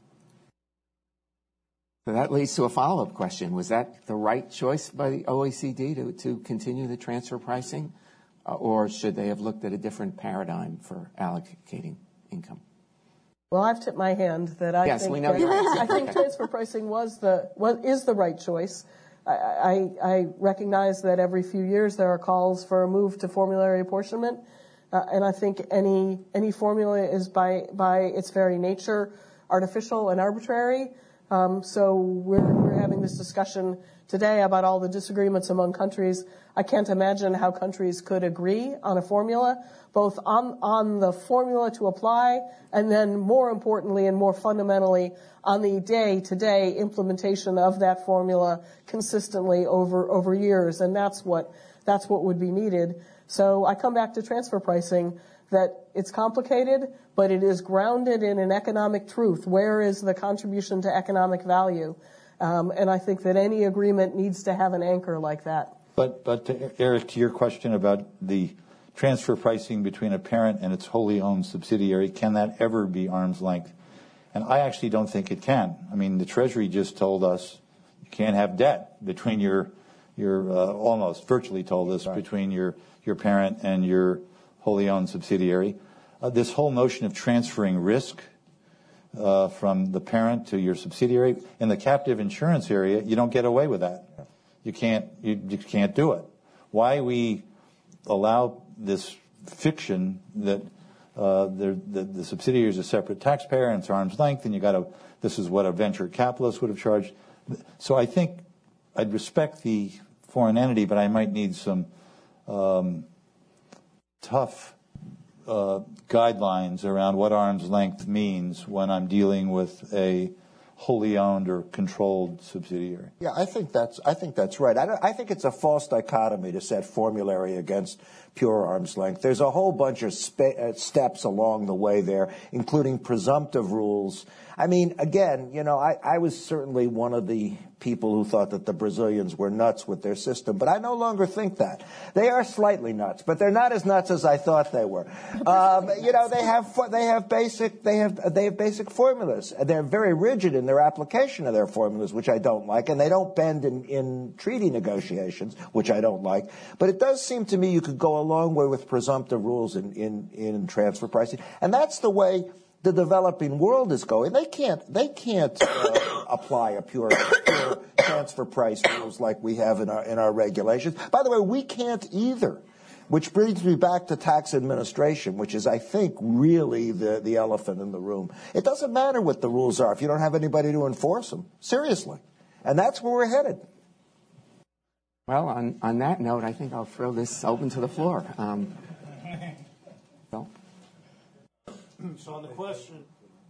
So that leads to a follow-up question. Was that the right choice by the O E C D to, to continue the transfer pricing? Uh, or should they have looked at a different paradigm for allocating income? Well, I've tipped my hand that I yes, think we know that, I think transfer pricing was the was, is the right choice. I, I, I recognize that every few years there are calls for a move to formulary apportionment. Uh, and I think any any formula is by by its very nature artificial and arbitrary. Um, so we're we're having this discussion today about all the disagreements among countries. I can't imagine how countries could agree on a formula, both on on the formula to apply, and then more importantly and more fundamentally on the day-to-day implementation of that formula consistently over over years. And that's what that's what would be needed. So I come back to transfer pricing, that it's complicated, but it is grounded in an economic truth. Where is the contribution to economic value? Um, and I think that any agreement needs to have an anchor like that. But, but to, Eric, to your question about the transfer pricing between a parent and its wholly owned subsidiary, can that ever be arm's length? And I actually don't think it can. I mean, the Treasury just told us you can't have debt between your, your uh, almost virtually told us right. between your, your parent and your wholly owned subsidiary. Uh, this whole notion of transferring risk uh, from the parent to your subsidiary in the captive insurance area, you don't get away with that. You can't, you, you can't do it. Why we allow this fiction that uh, the, the subsidiary is a separate taxpayer and it's arm's length, and you got to. This is what a venture capitalist would have charged. So I think I'd respect the foreign entity, but I might need some um, tough uh, guidelines around what arm's length means when I'm dealing with a wholly owned or controlled subsidiary. Yeah, I think that's I think that's right. I, don't, I think it's a false dichotomy to set formulary against pure arm's length. There's a whole bunch of spe- uh, steps along the way there, including presumptive rules. I mean, again, you know, I, I was certainly one of the people who thought that the Brazilians were nuts with their system, but I no longer think that. They are slightly nuts, but they're not as nuts as I thought they were. Um, you know, they have they have basic they have they have basic formulas. They're very rigid in their application of their formulas, which I don't like, and they don't bend in, in treaty negotiations, which I don't like. But it does seem to me you could go a long way with presumptive rules in in, in transfer pricing, and that's the way the developing world is going. They can't they can't uh, apply a pure, pure transfer price rules like we have in our in our regulations. By the way, we can't either. Which brings me back to tax administration, which is, I think, really the, the elephant in the room. It doesn't matter what the rules are if you don't have anybody to enforce them. Seriously. And that's where we're headed. Well, on, on that note, I think I'll throw this open to the floor. Um, Bill? So on the question,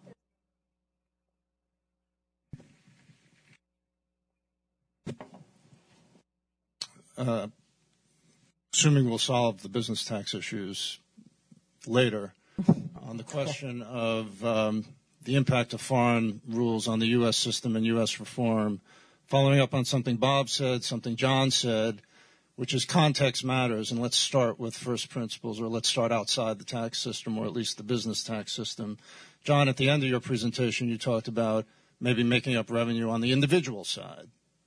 uh, assuming we'll solve the business tax issues later, on the question of um, the impact of foreign rules on the U S system and U S reform, following up on something Bob said, something John said, which is context matters, and let's start with first principles, or let's start outside the tax system, or at least the business tax system. John, at the end of your presentation, you talked about maybe making up revenue on the individual side.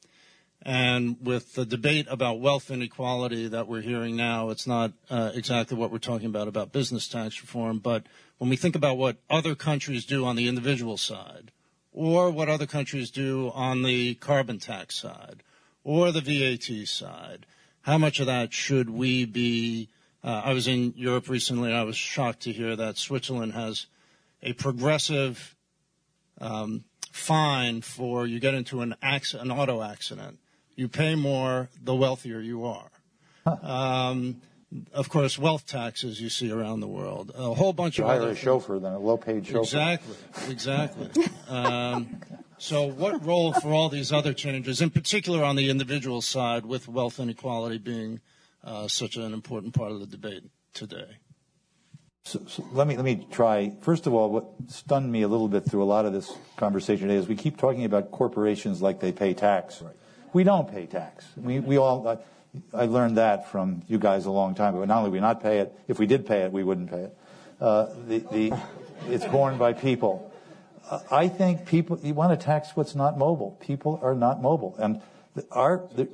And with the debate about wealth inequality that we're hearing now, it's not uh, exactly what we're talking about, about business tax reform. But when we think about what other countries do on the individual side, or what other countries do on the carbon tax side, or the V A T side, how much of that should we be uh, I was in Europe recently. I was shocked to hear that Switzerland has a progressive um, fine for you get into an, acc- an auto accident. You pay more the wealthier you are. Um, of course, wealth taxes you see around the world. A whole bunch you of hire other a chauffeur than a low-paid chauffeur. Exactly, exactly. um, so what role for all these other changes, in particular on the individual side, with wealth inequality being uh, such an important part of the debate today? So, so let me let me try. First of all, what stunned me a little bit through a lot of this conversation today is we keep talking about corporations like they pay tax. Right. We don't pay tax. We we all. Uh, I learned that from you guys a long time ago. Not only do we not pay it, if we did pay it, we wouldn't pay it. Uh, the, the, it's borne by people. Uh, I think people, you want to tax what's not mobile. People are not mobile. And the, our, the,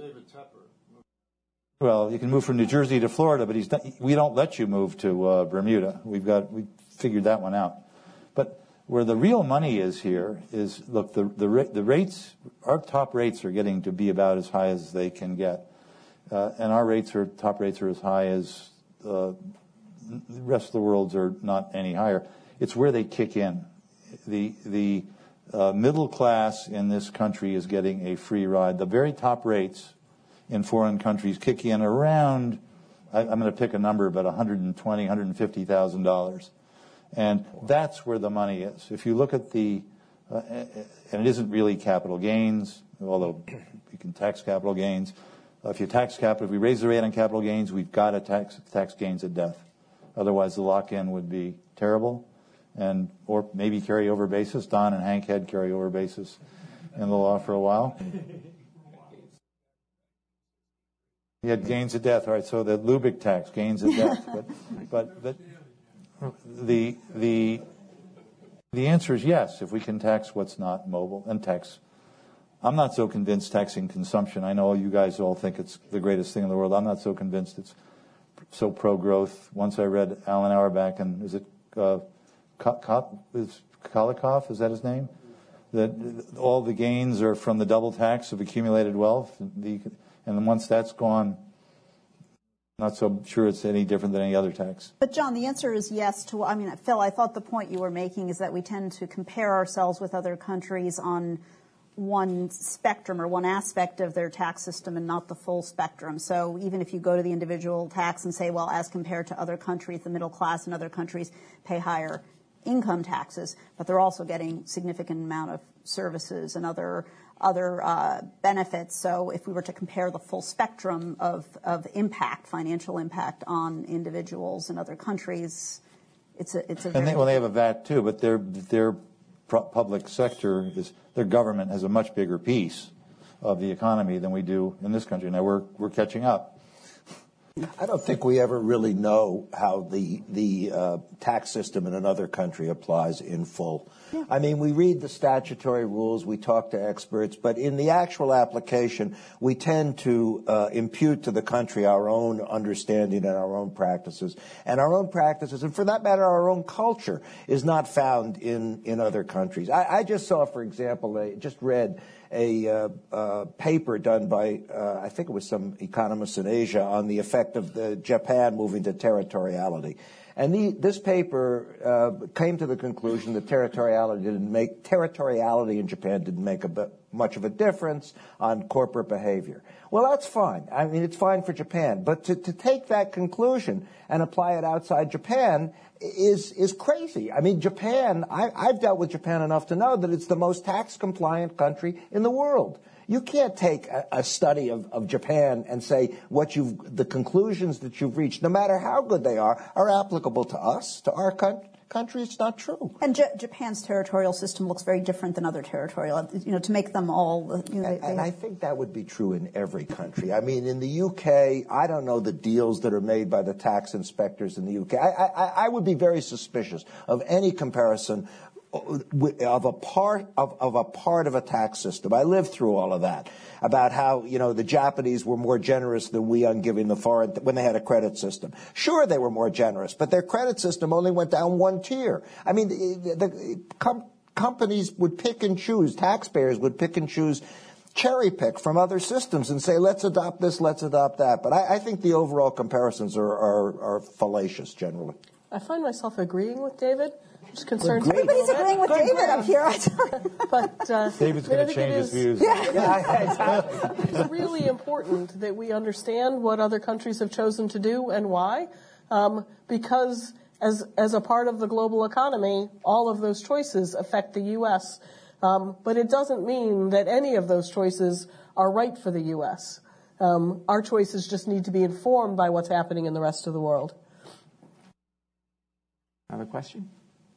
well, you can move from New Jersey to Florida, but he's not, we don't let you move to uh, Bermuda. We've got, we figured that one out. But where the real money is here is, look, the, the, the rates, our top rates are getting to be about as high as they can get. Uh, and our rates are, top rates are as high as uh, the rest of the world's are not any higher. It's where they kick in. The, the uh, middle class in this country is getting a free ride. The very top rates in foreign countries kick in around, I, I'm going to pick a number, about one hundred twenty thousand dollars, one hundred fifty thousand dollars. And that's where the money is. If you look at the, uh, and it isn't really capital gains, although you can tax capital gains. Uh, if you tax capital, if we raise the rate on capital gains, we've got to tax tax gains at death. Otherwise, the lock-in would be terrible, and or maybe carry-over basis. Don and Hank had carry-over basis in the law for a while. He had gains at death. All right, so the Lubick tax, gains at death. But but but the the The answer is yes, if we can tax what's not mobile and tax. I'm not so convinced taxing consumption. I know you guys all think it's the greatest thing in the world. I'm not so convinced it's so pro-growth. Once I read Alan Auerbach, and is it uh, Ko- Ko- is Kolikoff, is that his name? That all the gains are from the double tax of accumulated wealth. The, and then once that's gone, not so sure it's any different than any other tax. But, John, the answer is yes to, I mean, Phil, I thought the point you were making is that we tend to compare ourselves with other countries on one spectrum or one aspect of their tax system and not the full spectrum. So even if you go to the individual tax and say, well, as compared to other countries, the middle class in other countries pay higher income taxes, but they're also getting significant amount of services and other other uh, benefits. So if we were to compare the full spectrum of, of impact, financial impact on individuals in other countries, it's a it's a. And they, well, they have a V A T too, but their their public sector is their government has a much bigger piece of the economy than we do in this country. Now we're we're catching up. I don't think we ever really know how the the uh, tax system in another country applies in full. Yeah. I mean, we read the statutory rules, we talk to experts, but in the actual application, we tend to uh, impute to the country our own understanding and our own practices. And our own practices, and for that matter, our own culture, is not found in, in other countries. I, I just saw, for example, I just read a uh, uh, paper done by, uh, I think it was some economists in Asia, on the effect of the Japan moving to territoriality. And the, this paper uh, came to the conclusion that territoriality didn't make territoriality in Japan didn't make a bit, much of a difference on corporate behavior. Well, that's fine. I mean, it's fine for Japan, but to, to take that conclusion and apply it outside Japan is is crazy. I mean, Japan. I, I've dealt with Japan enough to know that it's the most tax compliant country in the world. You can't take a, a study of, of Japan and say what you've, the conclusions that you've reached, no matter how good they are, are applicable to us, to our country. Country, it's not true. And J- Japan's territorial system looks very different than other territorial. You know, to make them all. You know, and, and I think that would be true in every country. I mean, in the U K, I don't know the deals that are made by the tax inspectors in the U K. I, I, I would be very suspicious of any comparison of a part of, of a part of a tax system. I lived through all of that, about how, you know, the Japanese were more generous than we on giving the foreign when they had a credit system. Sure, they were more generous, but their credit system only went down one tier. I mean, the, the com- companies would pick and choose, taxpayers would pick and choose, cherry pick from other systems and say, let's adopt this, let's adopt that. But I, I think the overall comparisons are, are, are fallacious generally. I find myself agreeing with David. Just concerned. Everybody's agreeing with David up here. But uh, David's going to change his views. Yeah. Yeah, exactly. It's really important that we understand what other countries have chosen to do and why, um, because as as a part of the global economy, all of those choices affect the U S. Um, but it doesn't mean that any of those choices are right for the U S. Um, our choices just need to be informed by what's happening in the rest of the world. Another question?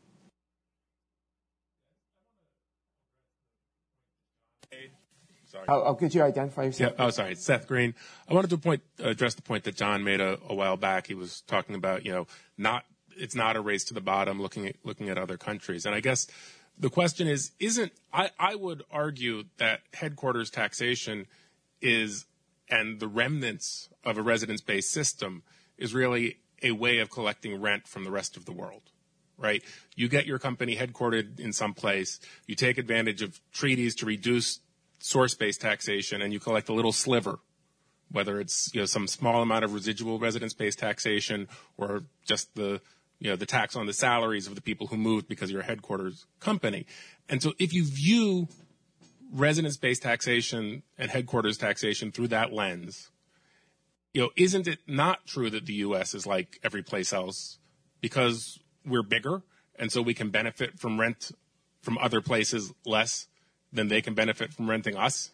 Sorry. Oh, oh, could you identify yourself? Yeah. Oh, sorry. Seth Green. I wanted to point, address the point that John made a, a while back. He was talking about, you know, not it's not a race to the bottom, looking at looking at other countries. And I guess the question is, isn't I, I would argue that headquarters taxation is, and the remnants of a residence-based system is really a way of collecting rent from the rest of the world. Right? You get your company headquartered in some place, you take advantage of treaties to reduce source-based taxation, and you collect a little sliver, whether it's, you know, some small amount of residual residence-based taxation or just the, you know, the tax on the salaries of the people who moved because you're a headquarters company. And so if you view residence-based taxation and headquarters taxation through that lens, you know, isn't it not true that the U S is like every place else because we're bigger and so we can benefit from rent from other places less than they can benefit from renting us?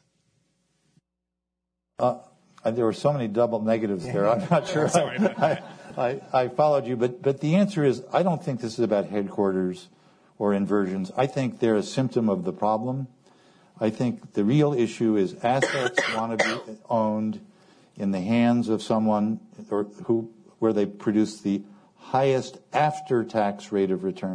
Uh, there were so many double negatives there. I'm not sure I, I, I followed you, but, but the answer is I don't think this is about headquarters or inversions. I think they're a symptom of the problem. I think the real issue is assets want to be owned in the hands of someone or who where they produce the highest after-tax rate of return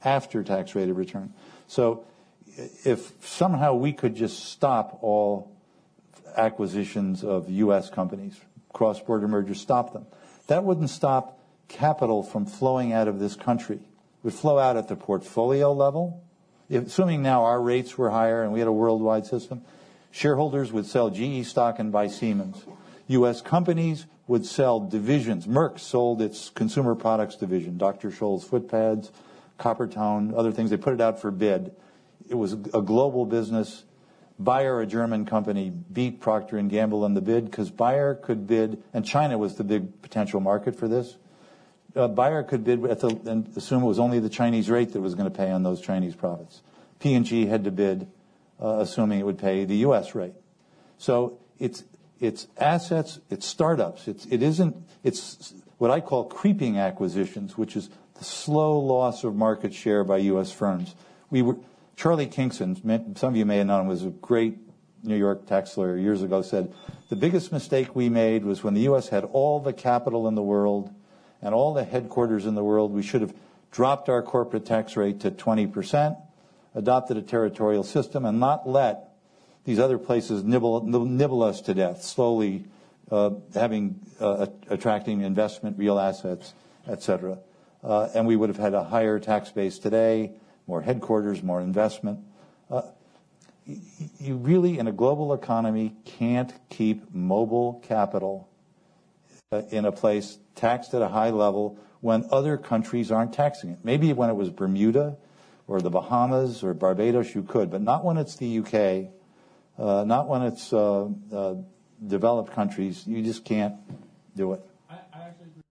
after tax rate of return. So if somehow we could just stop all acquisitions of U S companies, cross-border mergers, stop them, that wouldn't stop capital from flowing out of this country. It would flow out at the portfolio level. If, assuming now our rates were higher and we had a worldwide system, shareholders would sell G E stock and buy Siemens. U S companies would sell divisions. Merck sold its consumer products division, Doctor Scholl's foot pads, Coppertone, other things. They put it out for bid. It was a global business. Bayer, a German company, beat Procter and Gamble in the bid because Bayer could bid, and China was the big potential market for this. Uh, Bayer could bid at the, and assume it was only the Chinese rate that was going to pay on those Chinese profits. P and G had to bid, uh, assuming it would pay the U S rate. So it's it's assets, it's startups. It's it isn't it's what I call creeping acquisitions, which is the slow loss of market share by U S firms. We were Charlie Kingston, some of you may have known him, was a great New York tax lawyer years ago, said the biggest mistake we made was when the U S had all the capital in the world and all the headquarters in the world, we should have dropped our corporate tax rate to twenty percent, adopted a territorial system, and not let these other places nibble, nibble us to death, slowly uh, having uh, attracting investment, real assets, et cetera. Uh, and we would have had a higher tax base today, more headquarters, more investment. Uh, you really, in a global economy, can't keep mobile capital uh, in a place taxed at a high level when other countries aren't taxing it. Maybe when it was Bermuda or the Bahamas or Barbados, you could, but not when it's the U K, uh, not when it's uh, uh, developed countries. You just can't do it. I, I actually agree.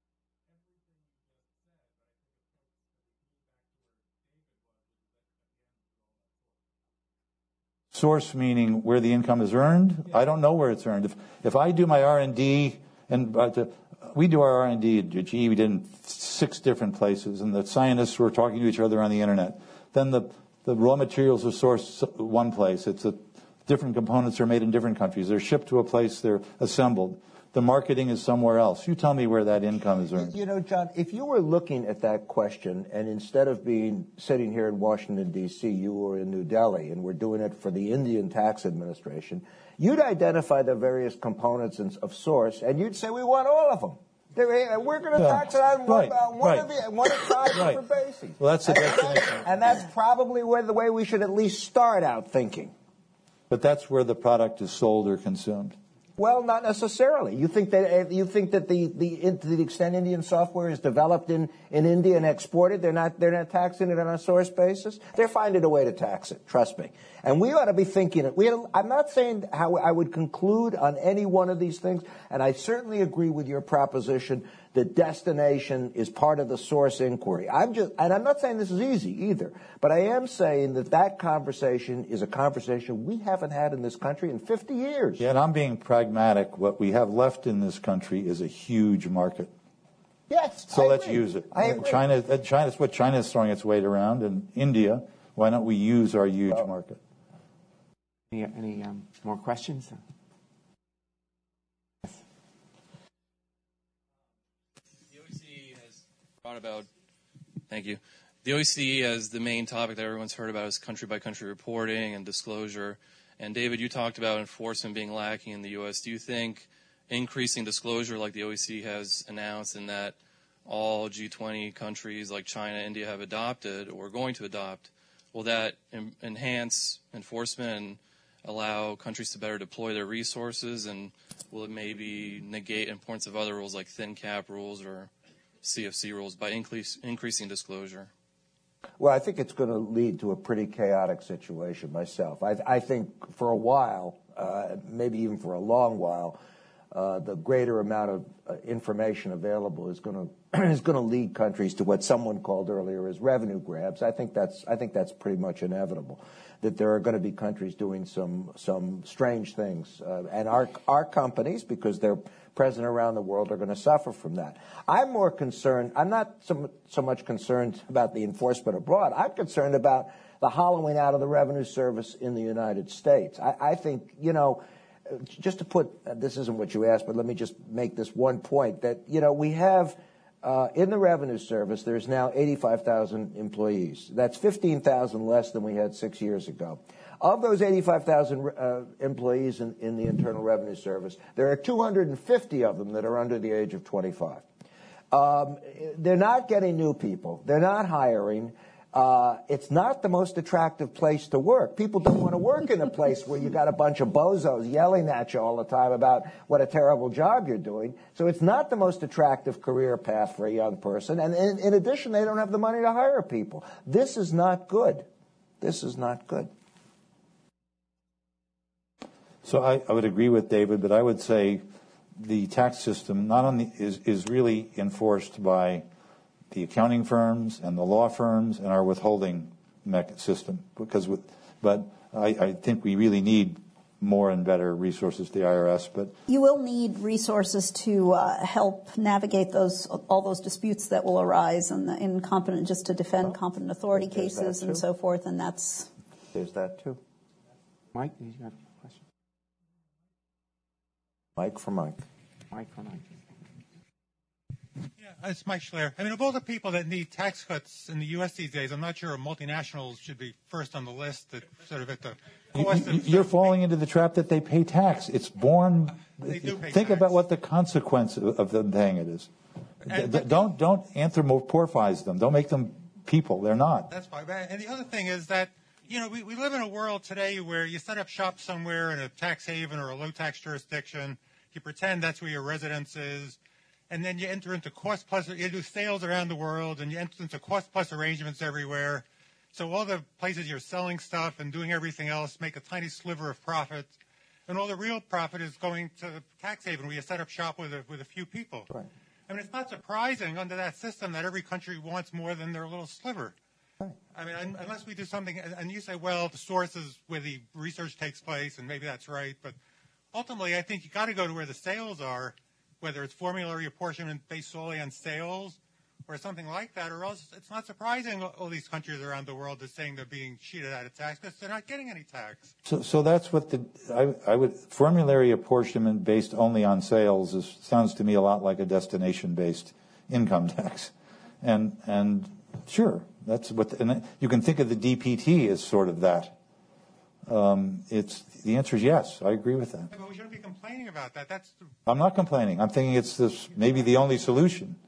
Source meaning where the income is earned. Yeah. I don't know where it's earned. If if I do my R and D, and uh, to, we do our R and D at G E, we did in six different places, and the scientists were talking to each other on the internet. Then the, the raw materials are sourced one place. It's a, different components are made in different countries. They're shipped to a place, they're assembled. The marketing is somewhere else. You tell me where that income is earned. You know, John, if you were looking at that question, and instead of being sitting here in Washington, D C, you were in New Delhi, and we're doing it for the Indian Tax Administration, you'd identify the various components of source, and you'd say, we want all of them. We're going to yeah. tax it on one, right. uh, one right. of the one of five right. different bases. Well, that's the destination. And that's probably where the way we should at least start out thinking. But that's where the product is sold or consumed. Well, not necessarily. You think that you think that the, the to the extent Indian software is developed in, in India and exported, they're not they're not taxing it on a source basis. They're finding a way to tax it. Trust me. And we ought to be thinking. We ought to, I'm not saying how I would conclude on any one of these things, and I certainly agree with your proposition that destination is part of the source inquiry. I'm just, and I'm not saying this is easy either, but I am saying that that conversation is a conversation we haven't had in this country in fifty years. Yeah, and I'm being pragmatic. What we have left in this country is a huge market. Yes, so I let's agree. use it. I agree. China, China's what China is throwing its weight around, and India. Why don't we use our huge well, market? Any, any um, more questions? About, thank you. The O E C D as the main topic that everyone's heard about is country-by-country reporting and disclosure. And David, you talked about enforcement being lacking in the U S. Do you think increasing disclosure like the O E C D has announced and that all G twenty countries like China, India have adopted or are going to adopt, will that em- enhance enforcement and allow countries to better deploy their resources? And will it maybe negate importance of other rules like thin cap rules or C F C rules by increase, increasing disclosure? Well, I think it's going to lead to a pretty chaotic situation myself. I, I think for a while, uh, maybe even for a long while, uh, the greater amount of uh, information available is going to is going to lead countries to what someone called earlier as revenue grabs. I think that's I think that's pretty much inevitable. That there are going to be countries doing some some strange things, uh, and our our companies, because they're present around the world, are going to suffer from that. I'm more concerned. I'm not so, so much concerned about the enforcement abroad. I'm concerned about the hollowing out of the revenue service in the United States. I, I think, you know, just to put, this isn't what you asked, but let me just make this one point that, you know, we have uh, in the Revenue Service, there's now eighty-five thousand employees. That's fifteen thousand less than we had six years ago. Of those eighty-five thousand uh, employees in, in the Internal Revenue Service, there are two hundred fifty of them that are under the age of twenty-five. Um, they're not getting new people. They're not hiring. Uh, it's not the most attractive place to work. People don't want to work in a place where you got a bunch of bozos yelling at you all the time about what a terrible job you're doing. So it's not the most attractive career path for a young person. And in, in addition, they don't have the money to hire people. This is not good. This is not good. So I, I would agree with David, but I would say the tax system not only is, is really enforced by the accounting firms and the law firms and our withholding mech system, because with, but I, I think we really need more and better resources to the I R S. But you will need resources to uh, help navigate those all those disputes that will arise in the in competent just to defend competent authority cases and so forth, and that's there's that too. Mike, you have a question? Mike for Mike. Mike for Mike. Yeah, it's Mike Schler. I mean, of all the people that need tax cuts in the U S these days, I'm not sure multinationals should be first on the list. That sort of at the cost of you're falling into the trap that they pay tax. It's born. They do pay think tax. about what the consequence of, of them paying it is. And, D- don't don't anthropomorphize them. Don't make them people. They're not. That's fine. And the other thing is that, you know, we, we live in a world today where you set up shop somewhere in a tax haven or a low tax jurisdiction. You pretend that's where your residence is. And then you enter into cost plus, you do sales around the world, and you enter into cost plus arrangements everywhere. So all the places you're selling stuff and doing everything else make a tiny sliver of profit, and all the real profit is going to the tax haven where you set up shop with a, with a few people. Right. I mean, it's not surprising under that system that every country wants more than their little sliver. Right. I mean, un- unless we do something, and, and you say, well, the source is where the research takes place, and maybe that's right, but ultimately, I think you got to go to where the sales are, whether it's formulary apportionment based solely on sales or something like that, or else it's not surprising all these countries around the world are saying they're being cheated out of tax because they're not getting any tax. So, so that's what the I, I would formulary apportionment based only on sales is, sounds to me a lot like a destination-based income tax, and and sure, that's what the, and you can think of the D P T as sort of that. Um, it's the answer is yes. I agree with that. Yeah, but we shouldn't be complaining about that. That's the... I'm not complaining. I'm thinking it's this maybe the only solution.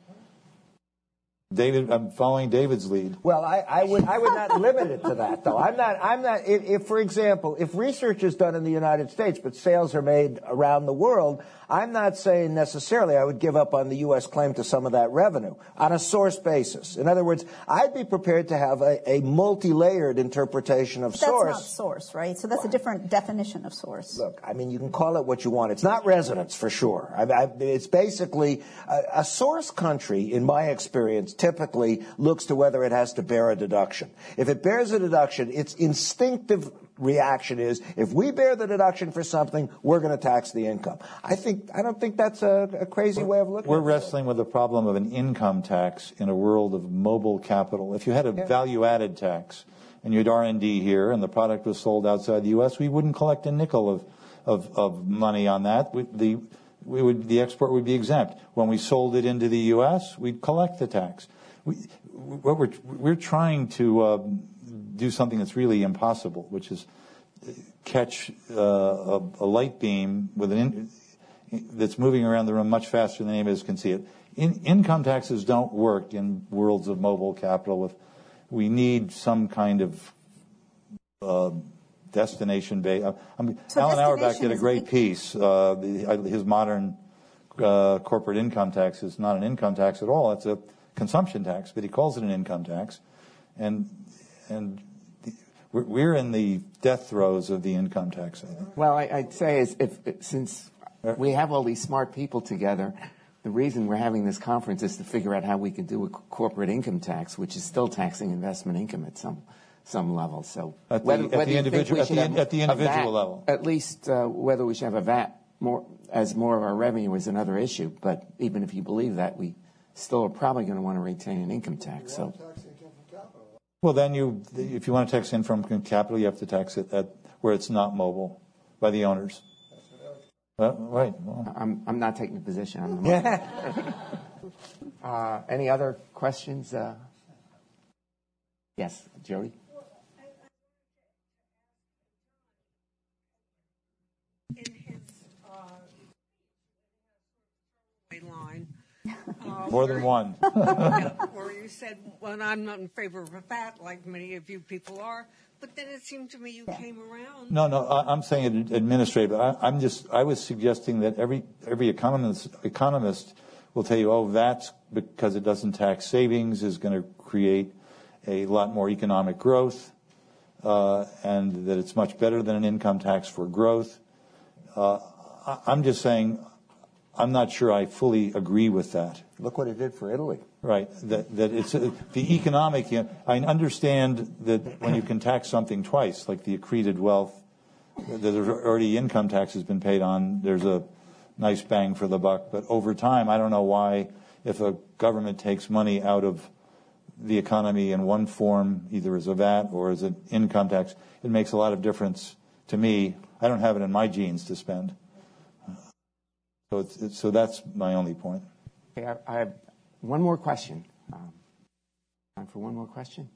David, I'm following David's lead. Well, I, I would I would not limit it to that, though. I'm not I'm not. If, if, for example, if research is done in the United States but sales are made around the world, I'm not saying necessarily I would give up on the U S claim to some of that revenue on a source basis. In other words, I'd be prepared to have a, a multi-layered interpretation of but source. That's not source, right? So that's a different definition of source. Look, I mean, you can call it what you want. It's not residence for sure. I, I, it's basically a, a source country, in my experience, typically looks to whether it has to bear a deduction. If it bears a deduction, its instinctive reaction is, if we bear the deduction for something, we're going to tax the income. I think I don't think that's a, a crazy way of looking We're at it. We're wrestling with the problem of an income tax in a world of mobile capital. If you had a Yeah. value-added tax and you had R and D here and the product was sold outside the U S, we wouldn't collect a nickel of of, of money on that. We, the we would the export would be exempt. When we sold it into the U S, we'd collect the tax. We, what we're we're trying to uh, do something that's really impossible, which is catch uh, a, a light beam with an in, that's moving around the room much faster than any of us can see it. In, income taxes don't work in worlds of mobile capital. With we need some kind of uh, destination based. Uh, I mean, So Alan Auerbach destination did a is great big- piece. Uh, the, his modern uh, corporate income tax is not an income tax at all. It's a consumption tax, but he calls it an income tax, and and the, we're, we're in the death throes of the income tax, I think. Well, I, I'd say is if since we have all these smart people together, the reason we're having this conference is to figure out how we can do a corporate income tax, which is still taxing investment income at some some level. So At the- whether, at whether the you think individual- we at should the have in- at the a individual V A T, level. at least uh, whether we should have a V A T more as more of our revenue is another issue. But even if you believe that, we still are probably going to want to retain an income tax. So. Well, then you, if you want to tax income from capital, you have to tax it at where it's not mobile by the owners. Uh, right. Well. I'm I'm not taking a position. I'm the Uh, any other questions? Uh, yes, Jody? In his uh, line, uh, More than one. where you said, well, I'm not in favor of that, like many of you people are, but then it seemed to me you came around. No, no, I- I'm saying it administrative. I, I'm just, I was suggesting that every every economist economist will tell you, oh, that's because it doesn't tax savings is going to create a lot more economic growth, uh, and that it's much better than an income tax for growth. Uh, I, I'm just saying, I'm not sure I fully agree with that. Look what it did for Italy. Right. That, that it's uh, the economic. You know, I understand that when you can tax something twice, like the accreted wealth, that there's already income tax has been paid on. There's a nice bang for the buck. But over time, I don't know why, if a government takes money out of the economy in one form, either as a V A T or as an income tax, it makes a lot of difference to me. I don't have it in my genes to spend. So, it's, it's, so that's my only point. Okay, I, I have one more question. Um, time for one more question?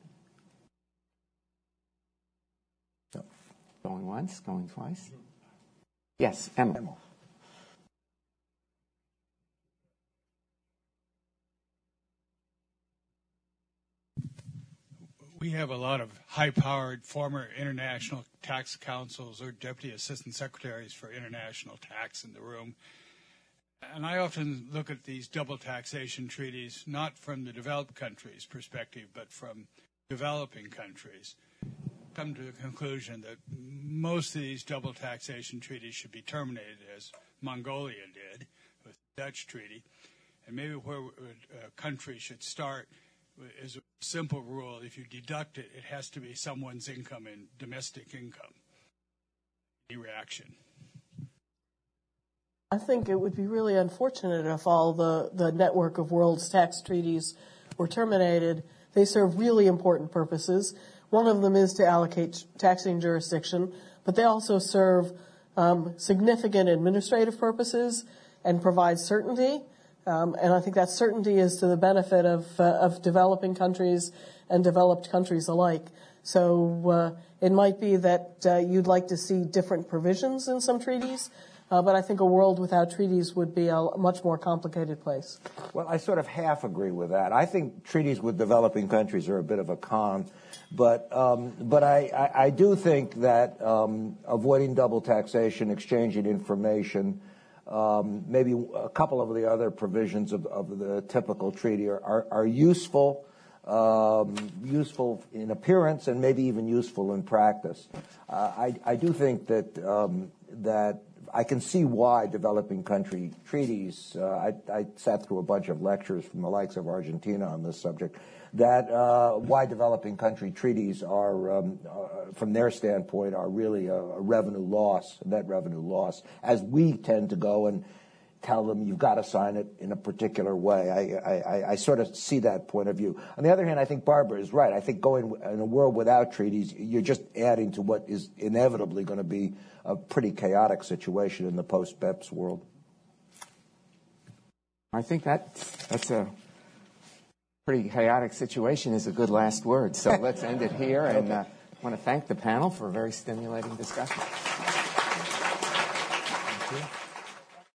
So, going once, going twice? Yes, Emma. Emma. We have a lot of high-powered former international tax counsels or deputy assistant secretaries for international tax in the room. And I often look at these double taxation treaties not from the developed countries' perspective, but from developing countries. Come to the conclusion that most of these double taxation treaties should be terminated, as Mongolia did with the Dutch treaty. And maybe where a country should start is a simple rule. If you deduct it, it has to be someone's income and domestic income. Any reaction? I think it would be really unfortunate if all the, the network of world's tax treaties were terminated. They serve really important purposes. One of them is to allocate taxing jurisdiction, but they also serve um, significant administrative purposes and provide certainty. Um, and I think that certainty is to the benefit of, uh, of developing countries and developed countries alike. So uh, it might be that uh, you'd like to see different provisions in some treaties, uh, but I think a world without treaties would be a much more complicated place. Well, I sort of half agree with that. I think treaties with developing countries are a bit of a con, but um, but I, I, I do think that um, avoiding double taxation, exchanging information, Um, maybe a couple of the other provisions of, of the typical treaty are, are, are useful, um, useful in appearance and maybe even useful in practice. Uh, I, I do think that um, that I can see why developing country treaties. Uh, I, I sat through a bunch of lectures from the likes of Argentina on this subject. That uh, why developing country treaties are, um, uh, from their standpoint, are really a, a revenue loss, a net revenue loss, as we tend to go and tell them you've got to sign it in a particular way. I, I, I sort of see that point of view. On the other hand, I think Barbara is right. I think going in a world without treaties, you're just adding to what is inevitably going to be a pretty chaotic situation in the post-B E P S world. I think that that's a pretty chaotic situation is a good last word. So let's end it here, and uh, I want to thank the panel for a very stimulating discussion.